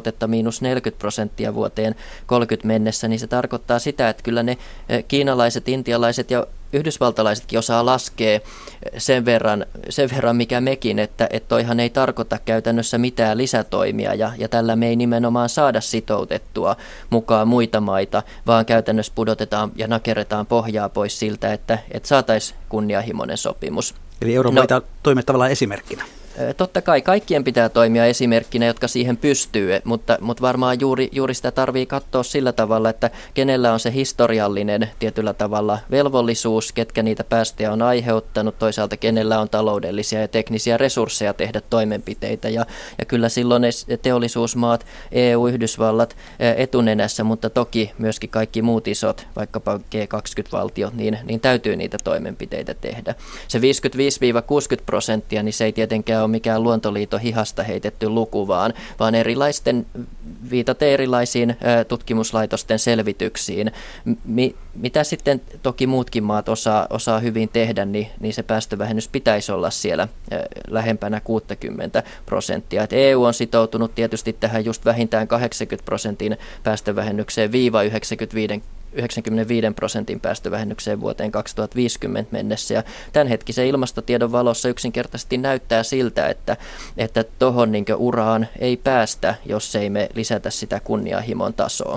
-40% vuoteen 30 mennessä, niin se tarkoittaa sitä, että kyllä ne kiinalaiset, intialaiset ja yhdysvaltalaisetkin osaa laskea sen verran mikä mekin, että toihan ei tarkoita käytännössä mitään lisätoimia ja tällä me ei nimenomaan saada sitoutettua mukaan muita maita, vaan käytännössä pudotetaan ja nakerretaan pohjaa pois siltä, että saataisiin kunnianhimoinen sopimus. Eli euromaita toimii tavallaan esimerkkinä. Totta kai kaikkien pitää toimia esimerkkinä, jotka siihen pystyy, mutta varmaan juuri sitä tarvii katsoa sillä tavalla, että kenellä on se historiallinen tietyllä tavalla velvollisuus, ketkä niitä päästöjä on aiheuttanut, toisaalta kenellä on taloudellisia ja teknisiä resursseja tehdä toimenpiteitä. Ja kyllä silloin teollisuusmaat, EU, Yhdysvallat etunenässä, mutta toki myöskin kaikki muut isot, vaikkapa G20-valtiot, niin täytyy niitä toimenpiteitä tehdä. Se 55-60%, niin se ei tietenkään ole mikään Luontoliiton hihasta heitetty luku, vaan viitaten erilaisiin tutkimuslaitosten selvityksiin. Mitä sitten toki muutkin maat osaa hyvin tehdä, niin se päästövähennys pitäisi olla siellä lähempänä 60%. Et EU on sitoutunut tietysti tähän just vähintään 80% päästövähennykseen -95% päästövähennykseen vuoteen 2050 mennessä. Ja tämänhetkisen ilmastotiedon valossa yksinkertaisesti näyttää siltä, että tuohon niin uraan ei päästä, jos ei me lisätä sitä kunnianhimon tasoa.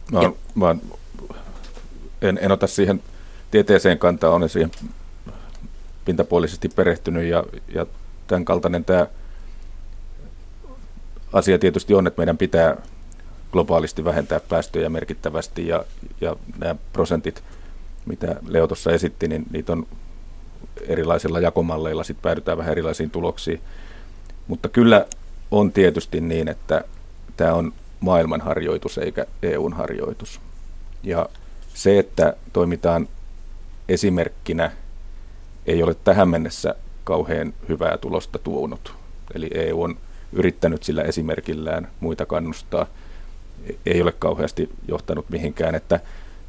En ota siihen tieteeseen kantaa, olen siihen pintapuolisesti perehtynyt ja tämän kaltainen tämä asia tietysti on, että meidän pitää globaalisti vähentää päästöjä merkittävästi ja nämä prosentit, mitä Leo tuossa esitti, niin niitä on erilaisilla jakomalleilla, sitten päädytään vähän erilaisiin tuloksiin. Mutta kyllä on tietysti niin, että tämä on maailman harjoitus eikä EUn harjoitus. Ja se, että toimitaan esimerkkinä, ei ole tähän mennessä kauhean hyvää tulosta tuonut. Eli EU on yrittänyt sillä esimerkillään muita kannustaa. Ei ole kauheasti johtanut mihinkään. Että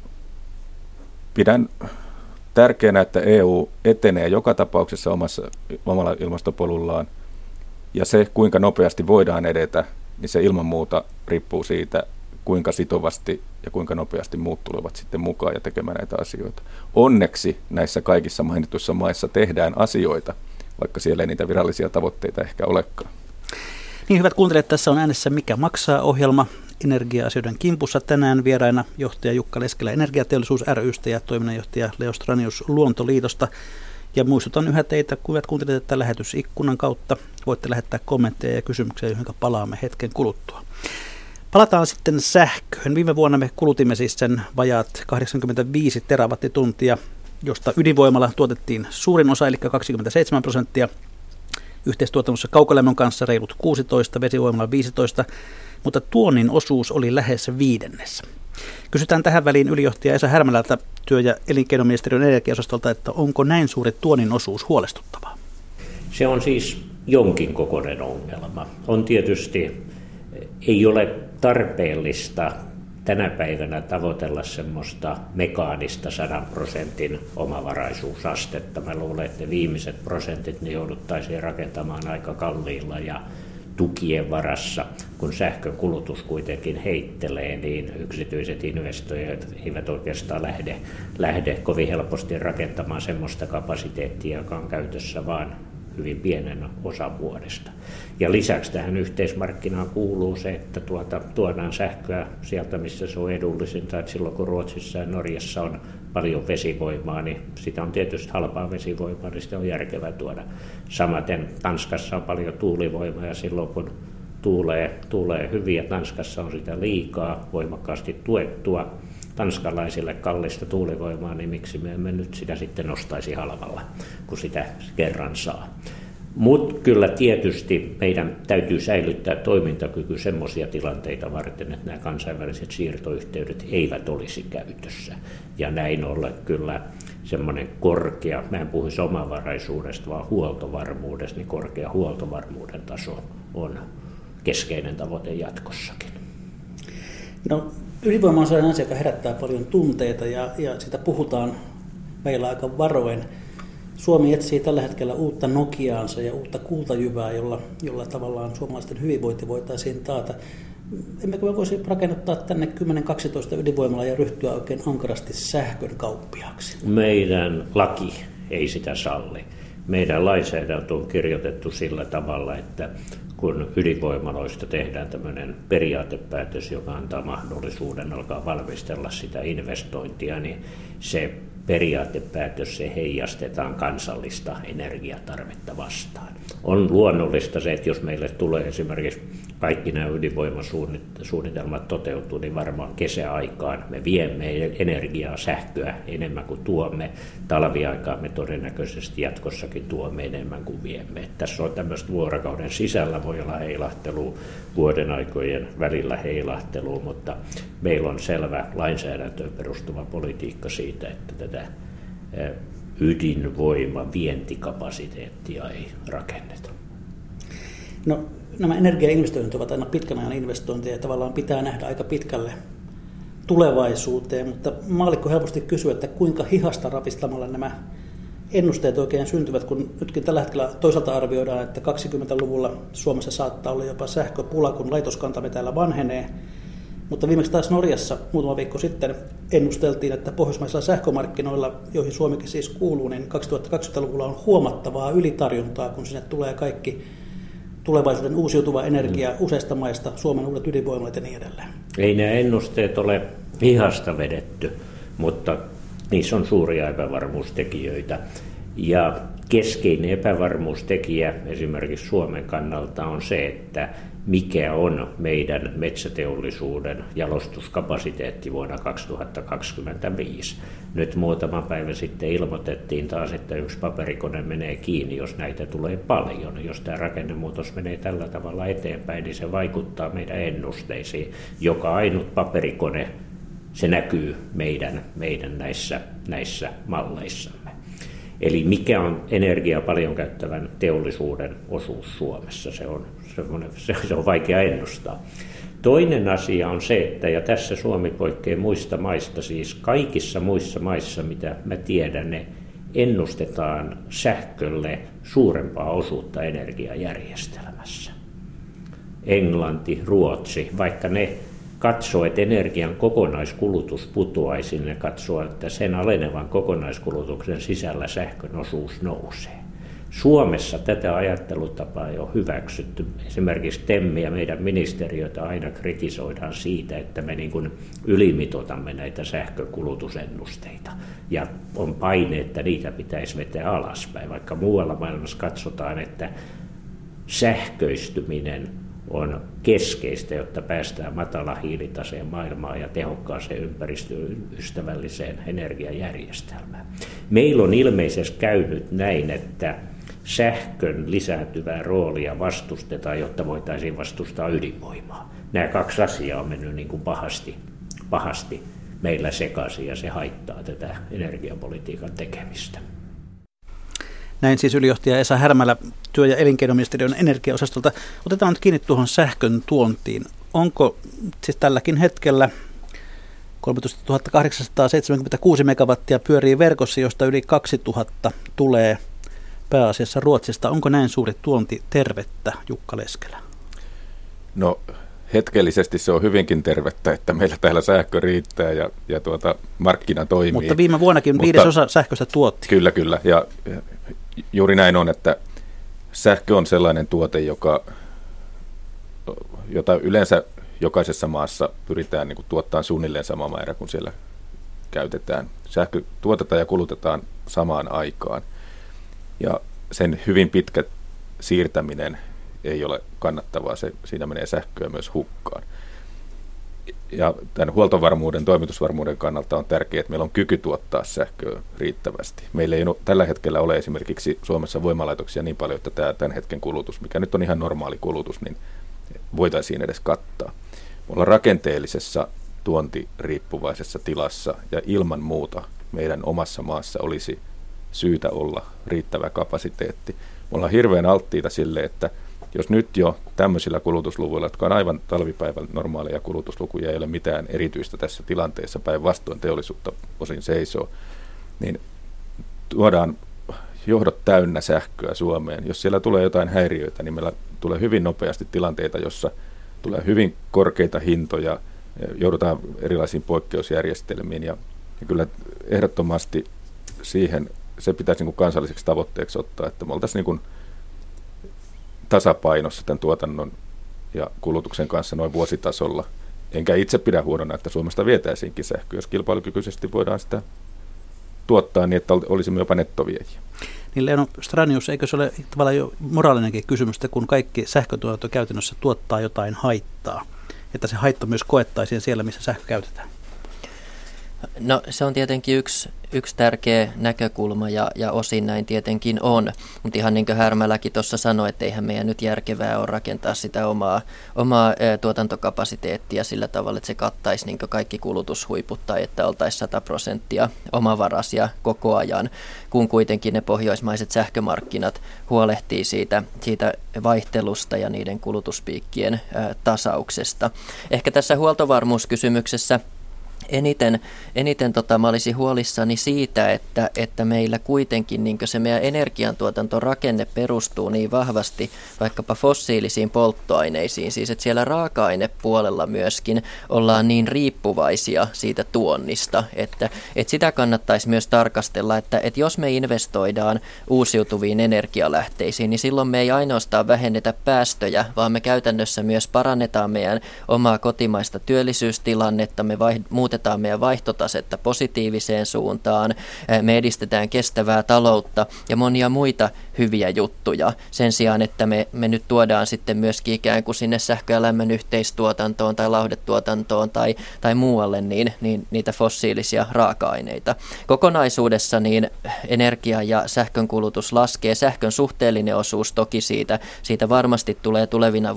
pidän tärkeänä, että EU etenee joka tapauksessa omalla ilmastopolullaan. Ja se, kuinka nopeasti voidaan edetä, niin se ilman muuta riippuu siitä, kuinka sitovasti ja kuinka nopeasti muut tulevat sitten mukaan ja tekemään näitä asioita. Onneksi näissä kaikissa mainituissa maissa tehdään asioita, vaikka siellä ei niitä virallisia tavoitteita ehkä olekaan. Niin, hyvät kuuntelijat, tässä on äänessä Mikä maksaa -ohjelma energia-asioiden kimpussa. Tänään vieraina johtaja Jukka Leskelä Energiateollisuus ry:stä ja toiminnanjohtaja Leo Stranius Luontoliitosta. Ja muistutan yhä teitä, hyvät kuuntelijat, että lähetysikkunan kautta voitte lähettää kommentteja ja kysymyksiä, joihin palaamme hetken kuluttua. Palataan sitten sähköön. Viime vuonna me kulutimme siis sen vajaat 85 terawattituntia, josta ydinvoimalla tuotettiin suurin osa, eli 27%. Yhteistuotannossa kaukolämmön kanssa reilut 16, vesivoimalla 15, mutta tuonnin osuus oli lähes 1/5. Kysytään tähän väliin ylijohtaja Esa Härmälältä työ- ja elinkeinoministeriön energiaosastolta, että onko näin suuri tuonnin osuus huolestuttavaa? Se on siis jonkin kokoinen ongelma. On tietysti, ei ole tarpeellista tänä päivänä tavoitella semmoista mekaanista 100% omavaraisuusastetta. Mä luulen, että viimeiset prosentit ne jouduttaisiin rakentamaan aika kalliilla ja tukien varassa. Kun sähkökulutus kuitenkin heittelee, niin yksityiset investoijat eivät oikeastaan lähde kovin helposti rakentamaan semmoista kapasiteettia, joka on käytössä vaan hyvin pienen osan vuodesta. Ja lisäksi tähän yhteismarkkinaan kuuluu se, että tuodaan sähköä sieltä, missä se on edullisinta. Että silloin kun Ruotsissa ja Norjassa on paljon vesivoimaa, niin sitä on tietysti halpaa vesivoimaa, niin sitä on järkevää tuoda. Samaten Tanskassa on paljon tuulivoimaa ja silloin kun tuulee hyvin ja Tanskassa on sitä liikaa voimakkaasti tuettua tanskalaisille kallista tuulivoimaa, niin miksi me emme nyt sitä sitten ostaisi halvalla, kun sitä kerran saa. Mutta kyllä tietysti meidän täytyy säilyttää toimintakyky semmoisia tilanteita varten, että nämä kansainväliset siirtoyhteydet eivät olisi käytössä. Ja näin ollen kyllä semmoinen korkea, mä en puhuisi omavaraisuudesta, vaan huoltovarmuudesta, niin korkea huoltovarmuuden taso on keskeinen tavoite jatkossakin. No, ydinvoima on sellainen asia, joka herättää paljon tunteita ja sitä puhutaan meillä aika varoen. Suomi etsii tällä hetkellä uutta Nokiaansa ja uutta kultajyvää, jolla tavallaan suomalaisten hyvinvointi voitaisiin taata. emmekö me voisi rakennuttaa tänne 10-12 ydinvoimalla ja ryhtyä oikein ankarasti sähkön kauppiaaksi? Meidän laki ei sitä salli. Meidän lainsäädäntö on kirjoitettu sillä tavalla, että kun ydinvoimaloista tehdään tämmöinen periaatepäätös, joka antaa mahdollisuuden alkaa valmistella sitä investointia, niin se periaatepäätös se heijastetaan kansallista energiatarvetta vastaan. On luonnollista se, että jos meille tulee esimerkiksi kaikki nämä ydinvoimasuunnitelmat toteutuu, niin varmaan kesäaikaan me viemme energiaa, sähköä enemmän kuin tuomme. Talviaikaan me todennäköisesti jatkossakin tuomme enemmän kuin viemme. Tässä on tämmöistä vuorokauden sisällä voi olla heilahtelua, vuoden aikojen välillä heilahtelua, mutta meillä on selvä lainsäädäntöön perustuva politiikka siitä, että tätä ydinvoima vientikapasiteettia ei rakenneta. No, nämä energiainvestoinnit ovat aina pitkän ajan investointeja ja tavallaan pitää nähdä aika pitkälle tulevaisuuteen, mutta maallikko helposti kysyy, että kuinka hihasta rapistamalla nämä ennusteet oikein syntyvät, kun nytkin tällä hetkellä toisaalta arvioidaan, että 20-luvulla Suomessa saattaa olla jopa sähköpula, kun laitoskantamme täällä vanhenee. Mutta viimeksi taas Norjassa muutama viikko sitten ennusteltiin, että pohjoismaisilla sähkömarkkinoilla, joihin Suomikin siis kuuluu, niin 2020-luvulla on huomattavaa ylitarjontaa, kun sinne tulee kaikki tulevaisuuden uusiutuva energia useista maista, Suomen uudet ydinvoimalat ja niin edelleen. Ei nämä ennusteet ole hihasta vedetty, mutta niissä on suuria epävarmuustekijöitä. Ja keskeinen epävarmuustekijä esimerkiksi Suomen kannalta on se, että mikä on meidän metsäteollisuuden jalostuskapasiteetti vuonna 2025. Nyt muutama päivä sitten ilmoitettiin taas, että yksi paperikone menee kiinni, jos näitä tulee paljon. Jos tämä rakennemuutos menee tällä tavalla eteenpäin, niin se vaikuttaa meidän ennusteisiin. Joka ainut paperikone, se näkyy meidän näissä malleissamme. Eli mikä on energiaa paljon käyttävän teollisuuden osuus Suomessa, se on vaikea ennustaa. Toinen asia on se, että, ja tässä Suomi poikkeaa muista maista, siis kaikissa muissa maissa, mitä mä tiedän, ne ennustetaan sähkölle suurempaa osuutta energiajärjestelmässä. Englanti, Ruotsi, vaikka ne katsoo, että energian kokonaiskulutus putoaisi, ne katsoo, että sen alenevan kokonaiskulutuksen sisällä sähkön osuus nousee. Suomessa tätä ajattelutapaa ei ole hyväksytty. Esimerkiksi TEM ja meidän ministeriötä aina kritisoidaan siitä, että me niin kuin ylimitoitamme näitä sähkökulutusennusteita. Ja on paine, että niitä pitäisi vetää alaspäin, vaikka muualla maailmassa katsotaan, että sähköistyminen on keskeistä, jotta päästään matala hiilitaseen maailmaan ja tehokkaaseen ympäristöystävälliseen energiajärjestelmään. Meillä on ilmeisesti käynyt näin, että sähkön lisääntyvää roolia vastustetaan, jotta voitaisiin vastustaa ydinvoimaa. Nämä kaksi asiaa on mennyt niin kuin pahasti meillä sekaisin ja se haittaa tätä energiapolitiikan tekemistä. Näin siis ylijohtaja Esa Härmälä työ- ja elinkeinoministeriön energiaosastolta. Otetaan nyt kiinni tuohon sähkön tuontiin. Onko siis tälläkin hetkellä 13 876 megawattia pyörii verkossa, josta yli 2000 tulee pääasiassa Ruotsista. Onko näin suuri tuonti tervettä, Jukka Leskelä? No hetkellisesti se on hyvinkin tervettä, että meillä täällä sähkö riittää ja markkina toimii. Mutta viime vuonnakin 1/5 sähköstä tuotti. Kyllä. Ja juuri näin on, että sähkö on sellainen tuote, jota yleensä jokaisessa maassa pyritään niin kuin tuottaa suunnilleen sama määrä kuin siellä käytetään. Sähkö tuotetaan ja kulutetaan samaan aikaan. Ja sen hyvin pitkä siirtäminen ei ole kannattavaa, siinä menee sähköä myös hukkaan. Ja tämän huoltovarmuuden, toimitusvarmuuden kannalta on tärkeää, että meillä on kyky tuottaa sähköä riittävästi. Meillä ei tällä hetkellä ole esimerkiksi Suomessa voimalaitoksia niin paljon, että tämä tämän hetken kulutus, mikä nyt on ihan normaali kulutus, niin voitaisiin edes kattaa. Me ollaan rakenteellisessa tuontiriippuvaisessa tilassa ja ilman muuta meidän omassa maassa olisi syytä olla riittävä kapasiteetti. Me ollaan hirveän alttiita sille, että jos nyt jo tämmöisillä kulutusluvuilla, jotka on aivan talvipäivän normaaleja kulutuslukuja, ei ole mitään erityistä tässä tilanteessa, päinvastoin teollisuutta osin seisoo, niin tuodaan johdot täynnä sähköä Suomeen. Jos siellä tulee jotain häiriöitä, niin meillä tulee hyvin nopeasti tilanteita, jossa tulee hyvin korkeita hintoja, joudutaan erilaisiin poikkeusjärjestelmiin ja kyllä ehdottomasti siihen se pitäisi niin kuin kansalliseksi tavoitteeksi ottaa, että me oltaisiin niin kuin tasapainossa tämän tuotannon ja kulutuksen kanssa noin vuositasolla. Enkä itse pidä huonona, että Suomesta vietäisiinkin sähköä, jos kilpailukykyisesti voidaan sitä tuottaa niin, että olisimme jopa nettoviejiä. Niin Leino Stranius, eikö se ole tavallaan jo moraalinenkin kysymys, että kun kaikki sähkötuotanto käytännössä tuottaa jotain haittaa, että se haitta myös koettaisiin siellä, missä sähkö käytetään? No se on tietenkin yksi tärkeä näkökulma ja osin näin tietenkin on, mutta ihan niin kuin Härmäläkin tuossa sanoi, että eihän meidän nyt järkevää ole rakentaa sitä omaa tuotantokapasiteettia sillä tavalla, että se kattaisi niin kuin kaikki kulutushuiput tai että oltaisiin 100% omavaraisia koko ajan, kun kuitenkin ne pohjoismaiset sähkömarkkinat huolehtii siitä vaihtelusta ja niiden kulutuspiikkien tasauksesta. Ehkä tässä huoltovarmuuskysymyksessä eniten mä olisin huolissani siitä, että meillä kuitenkin niin se meidän energiantuotantorakenne perustuu niin vahvasti vaikkapa fossiilisiin polttoaineisiin, siis että siellä raaka-ainepuolella myöskin ollaan niin riippuvaisia siitä tuonnista, että sitä kannattaisi myös tarkastella, että jos me investoidaan uusiutuviin energialähteisiin, niin silloin me ei ainoastaan vähennetä päästöjä, vaan me käytännössä myös parannetaan meidän omaa kotimaista työllisyystilannetta, me muutetaan meidän vaihtotasetta positiiviseen suuntaan, me edistetään kestävää taloutta ja monia muita hyviä juttuja sen sijaan, että me nyt tuodaan sitten myöskin ikään kuin sinne sähkö- ja lämmön yhteistuotantoon tai lauhdetuotantoon tai muualle niin niitä fossiilisia raaka-aineita. Kokonaisuudessa niin energia- ja sähkön kulutus laskee, sähkön suhteellinen osuus toki siitä varmasti tulee tulevina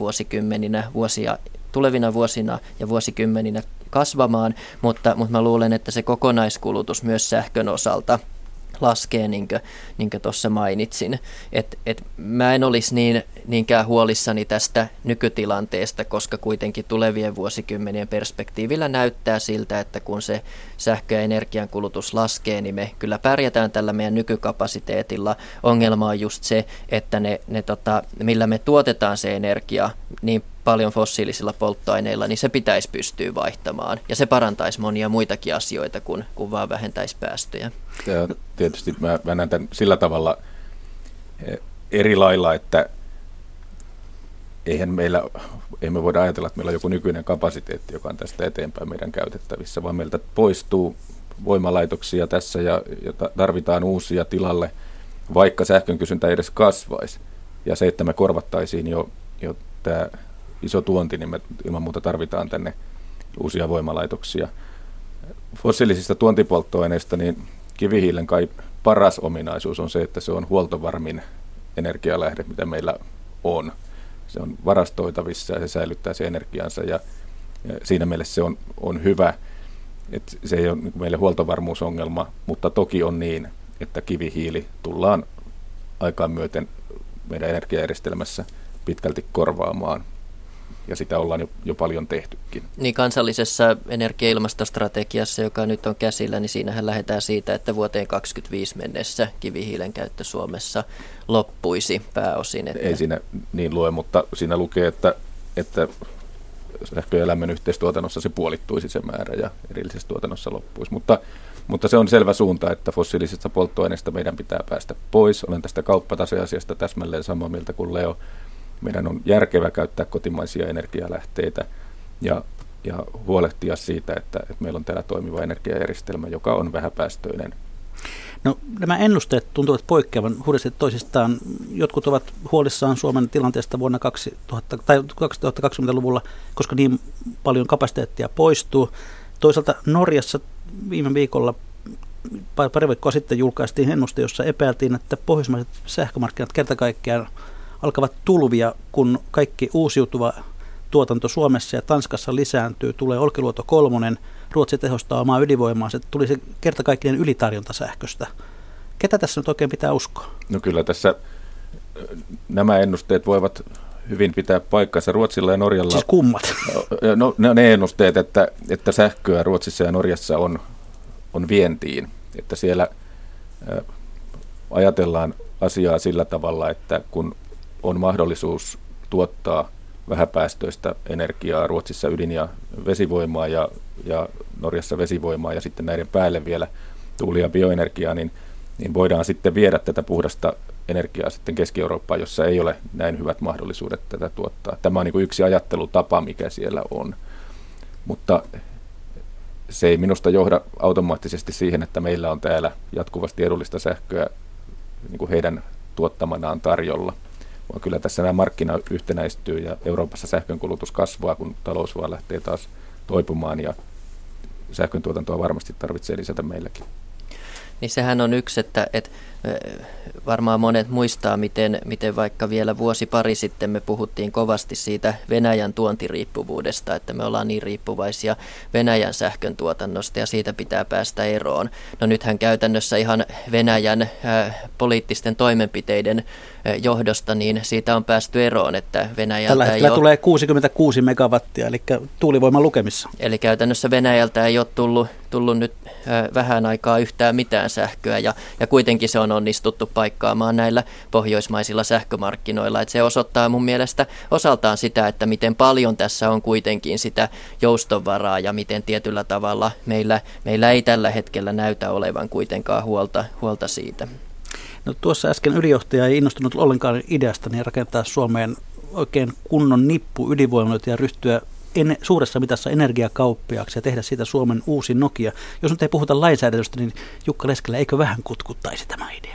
vuosina ja vuosikymmeninä kasvamaan, mutta mä luulen, että se kokonaiskulutus myös sähkön osalta laskee, niin kuin tuossa mainitsin. Et mä en olisi niinkään huolissani tästä nykytilanteesta, koska kuitenkin tulevien vuosikymmenien perspektiivillä näyttää siltä, että kun se sähkö- ja energiankulutus laskee, niin me kyllä pärjätään tällä meidän nykykapasiteetilla. Ongelma on just se, että millä me tuotetaan se energia niin paljon fossiilisilla polttoaineilla, niin se pitäisi pystyä vaihtamaan. Ja se parantaisi monia muitakin asioita, kun vaan vähentäisi päästöjä. Ja tietysti mä näen tämän sillä tavalla eri lailla, että emme voida ajatella, että meillä on joku nykyinen kapasiteetti, joka on tästä eteenpäin meidän käytettävissä, vaan meiltä poistuu voimalaitoksia tässä ja tarvitaan uusia tilalle, vaikka sähkön kysyntä ei edes kasvaisi. Ja se, että me korvattaisiin jo tämä iso tuonti, niin me ilman muuta tarvitaan tänne uusia voimalaitoksia. Fossiilisista tuontipolttoaineista niin kivihiilen kai paras ominaisuus on se, että se on huoltovarmin energialähde, mitä meillä on. Se on varastoitavissa ja se säilyttää se energiansa ja siinä mielessä se on hyvä. Että se ei ole meille huoltovarmuusongelma, mutta toki on niin, että kivihiili tullaan aikaan myöten meidän energiajärjestelmässä pitkälti korvaamaan. Ja sitä ollaan jo paljon tehtykin. Niin kansallisessa energia- ja ilmastostrategiassa, joka nyt on käsillä, niin siinähän lähdetään siitä, että vuoteen 2025 mennessä kivihiilen käyttö Suomessa loppuisi pääosin. Ei siinä niin lue, mutta siinä lukee, että sähkö- ja lämmön yhteistuotannossa se puolittuisi se määrä ja erillisessä tuotannossa loppuisi. Mutta se on selvä suunta, että fossiilisista polttoaineista meidän pitää päästä pois. Olen tästä kauppataseasiasta täsmälleen samaa mieltä kuin Leo. Meidän on järkevää käyttää kotimaisia energialähteitä ja huolehtia siitä, että meillä on täällä toimiva energiajärjestelmä, joka on vähäpäästöinen. No, nämä ennusteet tuntuvat poikkeavan hurjasti toisistaan. Jotkut ovat huolissaan Suomen tilanteesta vuonna 2020-luvulla, koska niin paljon kapasiteettia poistuu. Toisaalta Norjassa viime viikolla pari viikkoa sitten julkaistiin ennuste, jossa epäiltiin, että pohjoismaiset sähkömarkkinat kerta kaikkiaan alkavat tulvia, kun kaikki uusiutuva tuotanto Suomessa ja Tanskassa lisääntyy, tulee Olkiluoto 3, Ruotsi tehostaa omaa ydinvoimaansa, tuli se kertakaikkinen ylitarjonta sähköstä. Ketä tässä nyt oikein pitää uskoa? No kyllä tässä nämä ennusteet voivat hyvin pitää paikkansa Ruotsilla ja Norjalla. Siis kummat? No ne ennusteet, että sähköä Ruotsissa ja Norjassa on vientiin, että siellä ajatellaan asiaa sillä tavalla, että kun on mahdollisuus tuottaa vähäpäästöistä energiaa, Ruotsissa ydin- ja vesivoimaa ja Norjassa vesivoimaa ja sitten näiden päälle vielä tuuli- ja bioenergiaa, niin voidaan sitten viedä tätä puhdasta energiaa sitten Keski-Eurooppaan, jossa ei ole näin hyvät mahdollisuudet tätä tuottaa. Tämä on niin kuin yksi ajattelutapa, mikä siellä on. Mutta se ei minusta johda automaattisesti siihen, että meillä on täällä jatkuvasti edullista sähköä niin kuin heidän tuottamanaan tarjolla. Vaan kyllä tässä nämä markkina yhtenäistyy ja Euroopassa sähkönkulutus kasvaa, kun talous vaan lähtee taas toipumaan ja sähköntuotantoa varmasti tarvitsee lisätä meilläkin. Niin sehän on yksi, että varmaan monet muistaa, miten vaikka vielä vuosi pari sitten me puhuttiin kovasti siitä Venäjän tuontiriippuvuudesta, että me ollaan niin riippuvaisia Venäjän sähkön tuotannosta ja siitä pitää päästä eroon. No nythän käytännössä ihan Venäjän poliittisten toimenpiteiden johdosta, niin siitä on päästy eroon, että Venäjältä tällä hetkellä tulee 66 megawattia, eli tuulivoiman lukemissa. Eli käytännössä Venäjältä ei ole tullut nyt vähän aikaa yhtään mitään sähköä ja kuitenkin se on onnistuttu paikkaamaan näillä pohjoismaisilla sähkömarkkinoilla. Että se osoittaa mun mielestä osaltaan sitä, että miten paljon tässä on kuitenkin sitä joustonvaraa ja miten tietyllä tavalla meillä ei tällä hetkellä näytä olevan kuitenkaan huolta siitä. No, tuossa äsken ylijohtaja ei innostunut ollenkaan ideasta niin rakentaa Suomeen oikein kunnon nippu ydinvoimaloita ja ryhtyä suuressa mitassa energiakauppiaaksi ja tehdä siitä Suomen uusi Nokia. Jos nyt ei puhuta lainsäädännöstä, niin Jukka Leskelä, eikö vähän kutkuttaisi tämä idea?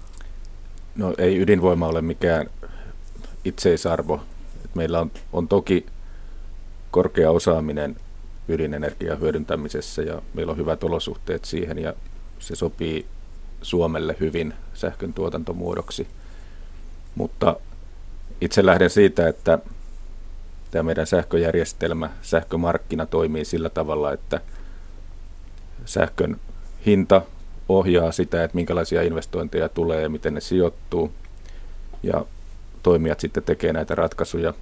No ei ydinvoima ole mikään itseisarvo. Meillä on toki korkea osaaminen ydinenergian hyödyntämisessä ja meillä on hyvät olosuhteet siihen ja se sopii Suomelle hyvin sähkön tuotantomuodoksi. Mutta itse lähden siitä, että tämä meidän sähköjärjestelmä, sähkömarkkina toimii sillä tavalla, että sähkön hinta ohjaa sitä, että minkälaisia investointeja tulee ja miten ne sijoittuu. Ja toimijat sitten tekee näitä ratkaisuja.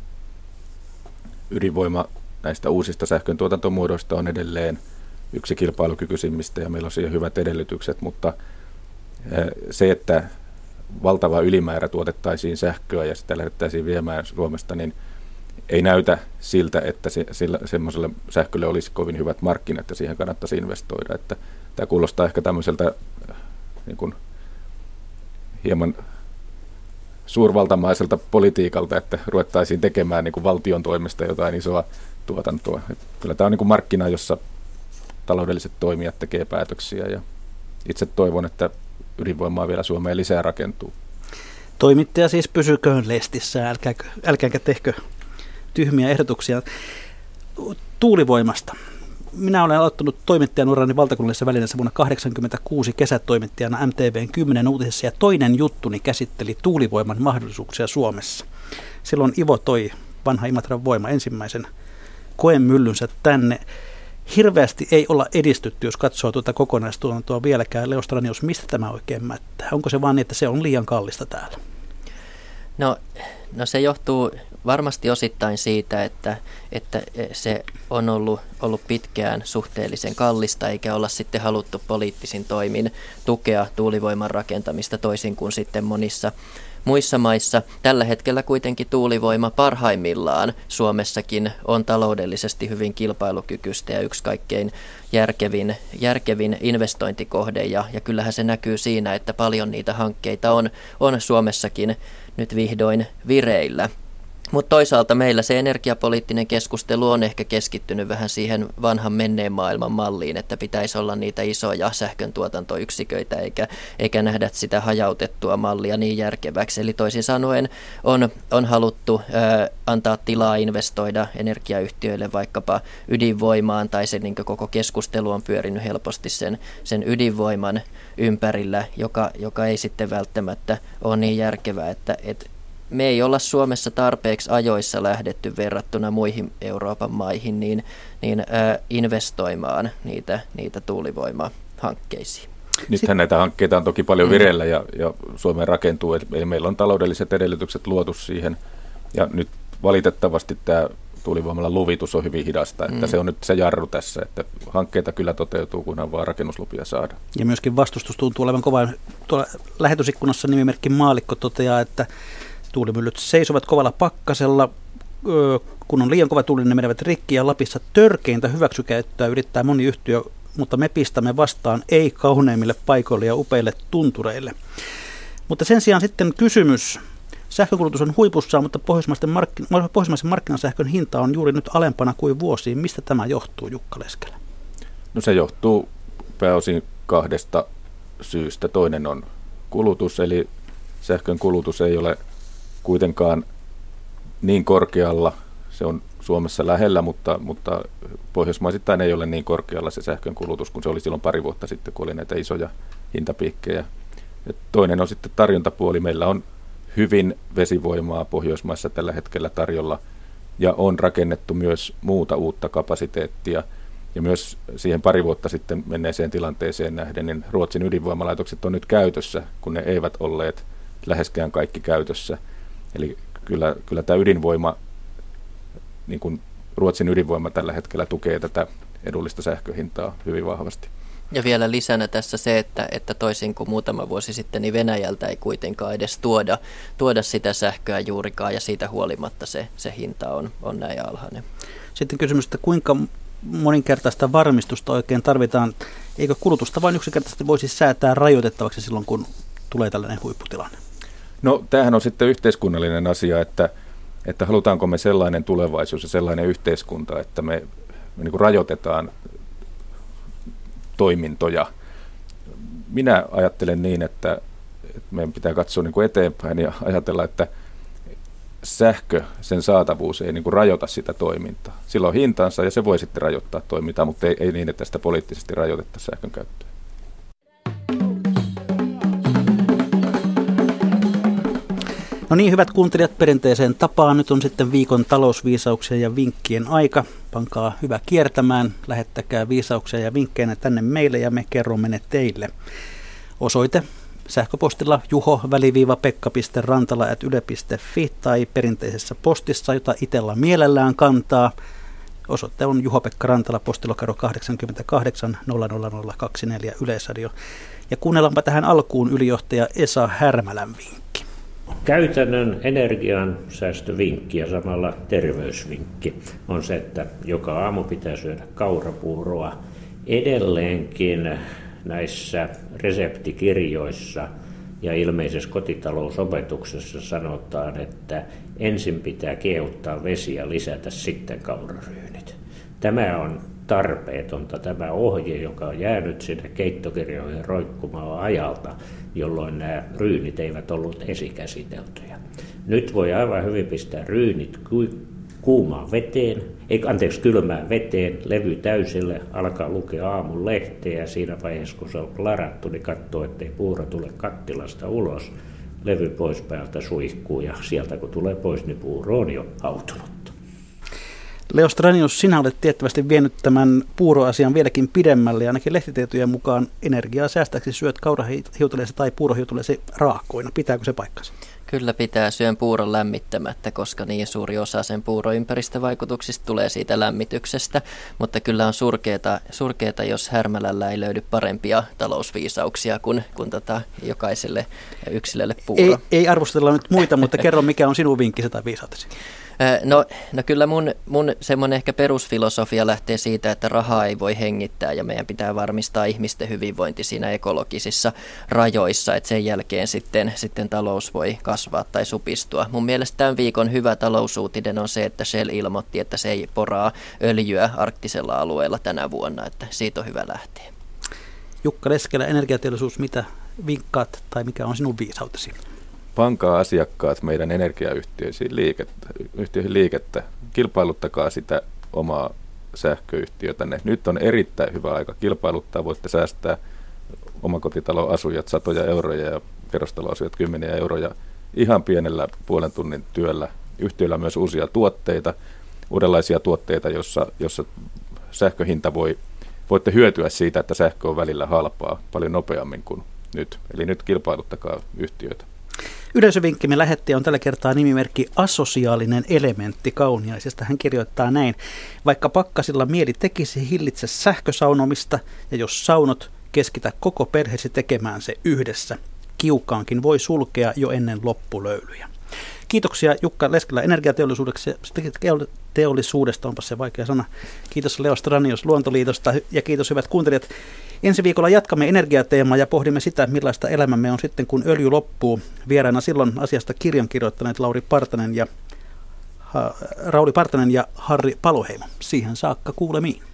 Ydinvoima näistä uusista sähkön tuotantomuodoista on edelleen yksi kilpailukykyisimmistä ja meillä on siihen hyvät edellytykset, mutta se, että valtava ylimäärä tuotettaisiin sähköä ja sitä lähdettäisiin viemään Suomesta, niin ei näytä siltä, että semmoiselle sähkölle olisi kovin hyvät markkinat ja siihen kannattaisi investoida. Että tämä kuulostaa ehkä tämmöiseltä niin kuin hieman suurvaltamaiselta politiikalta, että ruvettaisiin tekemään niin kuin valtion toimesta jotain isoa tuotantoa. Että kyllä tämä on niin kuin markkina, jossa taloudelliset toimijat tekee päätöksiä ja itse toivon, että ydinvoimaa vielä Suomeen lisää rakentuu. Toimittaja siis pysyköön lestissä, älkääkä tehkö tyhmiä ehdotuksia. Tuulivoimasta. Minä olen aloittanut toimittajan urani valtakunnallisessa välineessä vuonna 1986 kesätoimittajana MTV:n 10 uutisessa ja toinen juttuni käsitteli tuulivoiman mahdollisuuksia Suomessa. Silloin Ivo toi, vanha Imatran Voima, ensimmäisen koemyllynsä tänne. Hirveästi ei olla edistytty, jos katsoo tuota kokonaistuotantoa vieläkään. Leo Stranius, mistä tämä oikein mättää? Onko se vaan niin, että se on liian kallista täällä? No se johtuu varmasti osittain siitä, että se on ollut pitkään suhteellisen kallista, eikä olla sitten haluttu poliittisin toimin tukea tuulivoiman rakentamista toisin kuin sitten monissa muissa maissa. Tällä hetkellä kuitenkin tuulivoima parhaimmillaan Suomessakin on taloudellisesti hyvin kilpailukykyistä ja yksi kaikkein järkevin investointikohde. Ja kyllähän se näkyy siinä, että paljon niitä hankkeita on Suomessakin nyt vihdoin vireillä. Mutta toisaalta meillä se energiapoliittinen keskustelu on ehkä keskittynyt vähän siihen vanhan menneen maailman malliin, että pitäisi olla niitä isoja sähköntuotantoyksiköitä eikä nähdä sitä hajautettua mallia niin järkeväksi. Eli toisin sanoen on haluttu antaa tilaa investoida energiayhtiöille vaikkapa ydinvoimaan, tai se niin koko keskustelu on pyörinyt helposti sen ydinvoiman ympärillä, joka ei sitten välttämättä ole niin järkevää, että me ei olla Suomessa tarpeeksi ajoissa lähdetty verrattuna muihin Euroopan maihin niin investoimaan niitä tuulivoimahankkeisiin. Nythän näitä hankkeita on toki paljon vireillä ja Suomeen rakentuu, eli meillä on taloudelliset edellytykset luotu siihen. Ja nyt valitettavasti tämä tuulivoimalla luvitus on hyvin hidasta, että se on nyt se jarru tässä, että hankkeita kyllä toteutuu, kunhan vaan rakennuslupia saadaan. Ja myöskin vastustus tuntuu olevan kova. Tuolla lähetysikkunassa nimimerkki Maalikko toteaa, että tuulimyllyt seisovat kovalla pakkasella. kun on liian kova tuuli, ne menevät rikki ja Lapissa törkeintä hyväksykäyttöä yrittää moni yhtiö, mutta me pistämme vastaan ei kauneimmille paikoille ja upeille tuntureille. Mutta sen sijaan sitten kysymys. Sähkökulutus on huipussaan, mutta pohjoismaisen markkinasähkön hinta on juuri nyt alempana kuin vuosiin. Mistä tämä johtuu, Jukka Leskelä? No se johtuu pääosin 2 syystä. Toinen on kulutus, eli sähkön kulutus ei ole kuitenkaan niin korkealla. Se on Suomessa lähellä, mutta pohjoismaisittain ei ole niin korkealla se sähkön kulutus kuin se oli silloin pari vuotta sitten, kun oli näitä isoja hintapiikkejä. Ja toinen on sitten tarjontapuoli. Meillä on hyvin vesivoimaa Pohjoismaissa tällä hetkellä tarjolla ja on rakennettu myös muuta uutta kapasiteettia. Ja myös siihen pari vuotta sitten menneeseen tilanteeseen nähden, niin Ruotsin ydinvoimalaitokset on nyt käytössä, kun ne eivät olleet läheskään kaikki käytössä. Eli kyllä tämä ydinvoima, niin kuin Ruotsin ydinvoima tällä hetkellä tukee tätä edullista sähköhintaa hyvin vahvasti. Ja vielä lisänä tässä se, että toisin kuin muutama vuosi sitten, niin Venäjältä ei kuitenkaan edes tuoda sitä sähköä juurikaan, ja siitä huolimatta se hinta on näin alhainen. Sitten kysymys, että kuinka moninkertaista varmistusta oikein tarvitaan? Eikö kulutusta vain yksinkertaisesti voisi säätää rajoitettavaksi silloin, kun tulee tällainen huipputilanne? No tämähän on sitten yhteiskunnallinen asia, että halutaanko me sellainen tulevaisuus ja sellainen yhteiskunta, että me niin kuin rajoitetaan toimintoja. Minä ajattelen niin, että meidän pitää katsoa niin kuin eteenpäin ja ajatella, että sähkö, sen saatavuus ei niin kuin rajoita sitä toimintaa. Sillä on hintansa ja se voi sitten rajoittaa toimintaa, mutta ei niin, että sitä poliittisesti rajoitettaisiin sähkön käyttöä. No niin, hyvät kuuntelijat, perinteiseen tapaan. Nyt on sitten viikon talousviisauksien ja vinkkien aika. Pankaa hyvä kiertämään, lähettäkää viisauksia ja vinkkejä tänne meille ja me kerromme ne teille. Osoite sähköpostilla juho-pekka.rantala@yle.fi tai perinteisessä postissa, jota itsellä mielellään kantaa. Osoite on Juho-Pekka Rantala, postilokero 88 00024 Yleisradio. Ja kuunnellaanpa tähän alkuun ylijohtaja Esa Härmälän vinkki. Käytännön energiansäästövinkki ja samalla terveysvinkki on se, että joka aamu pitää syödä kaurapuuroa. Edelleenkin näissä reseptikirjoissa ja ilmeisessä kotitalousopetuksessa sanotaan, että ensin pitää kiehuttaa vesi ja lisätä sitten kauraryynit. Tämä on tarpeetonta, tämä ohje, joka on jäänyt sinne keittokirjoihin roikkumaan ajalta, jolloin nämä ryynit eivät ollut esikäsiteltyjä. Nyt voi aivan hyvin pistää ryynit kuumaan veteen, kylmään veteen, levy täysille, alkaa lukea aamun lehteä ja siinä vaiheessa, kun se on ladattu, niin katsoo, ettei puuro tule kattilasta ulos, levy pois päältä suihkuu ja sieltä kun tulee pois, niin puuro on jo hautunut. Leo Stranius, sinä olet tiettävästi vienyt tämän puuroasian vieläkin pidemmälle ja ainakin lehtitietojen mukaan energiaa säästäksi syöt kaurahiutaleesi tai puurohiutaleesi raakkoina. Pitääkö se paikkansa? Kyllä pitää, syön puuron lämmittämättä, koska niin suuri osa sen puuron ympäristövaikutuksista tulee siitä lämmityksestä, mutta kyllä on surkeeta, jos Härmälällä ei löydy parempia talousviisauksia kuin jokaiselle yksilölle puuro. Ei arvostella nyt muita, mutta kerro mikä on sinun vinkkisi tai viisautesi. No kyllä mun semmoinen ehkä perusfilosofia lähtee siitä, että rahaa ei voi hengittää ja meidän pitää varmistaa ihmisten hyvinvointi siinä ekologisissa rajoissa, että sen jälkeen sitten talous voi kasvaa tai supistua. Mun mielestä tämän viikon hyvä talousuutinen on se, että Shell ilmoitti, että se ei poraa öljyä arktisella alueella tänä vuonna, että siitä on hyvä lähteä. Jukka Leskelä, energiateollisuus, mitä vinkkaat tai mikä on sinun viisautesi? Pankaa asiakkaat meidän energiayhtiöihin liikettä. Kilpailuttakaa sitä omaa sähköyhtiötänne. Nyt on erittäin hyvä aika kilpailuttaa. Voitte säästää omakotitalon asujat satoja euroja ja kerrostaloasujat kymmeniä euroja ihan pienellä puolen tunnin työllä. Yhtiöllä on myös uusia tuotteita, uudenlaisia tuotteita, jossa sähköhinta voitte hyötyä siitä, että sähkö on välillä halpaa paljon nopeammin kuin nyt. Eli nyt kilpailuttakaa yhtiöitä. Yleisövinkkimme lähettäjä on tällä kertaa nimimerkki Asosiaalinen elementti Kauniaisesta. Hän kirjoittaa näin: vaikka pakkasilla mieli tekisi, hillitse sähkösaunomista, ja jos saunot, keskitä koko perheesi tekemään se yhdessä. Kiukaankin voi sulkea jo ennen loppulöylyjä. Kiitoksia Jukka Leskelä energiateollisuudesta, onpa se vaikea sana. Kiitos Leo Stranius Luontoliitosta ja kiitos hyvät kuuntelijat. Ensi viikolla jatkamme energiateemaa ja pohdimme sitä, millaista elämämme on sitten, kun öljy loppuu. Vieraina silloin asiasta kirjan kirjoittaneet Rauli Partanen ja Harri Paloheimo. Siihen saakka kuulemiin.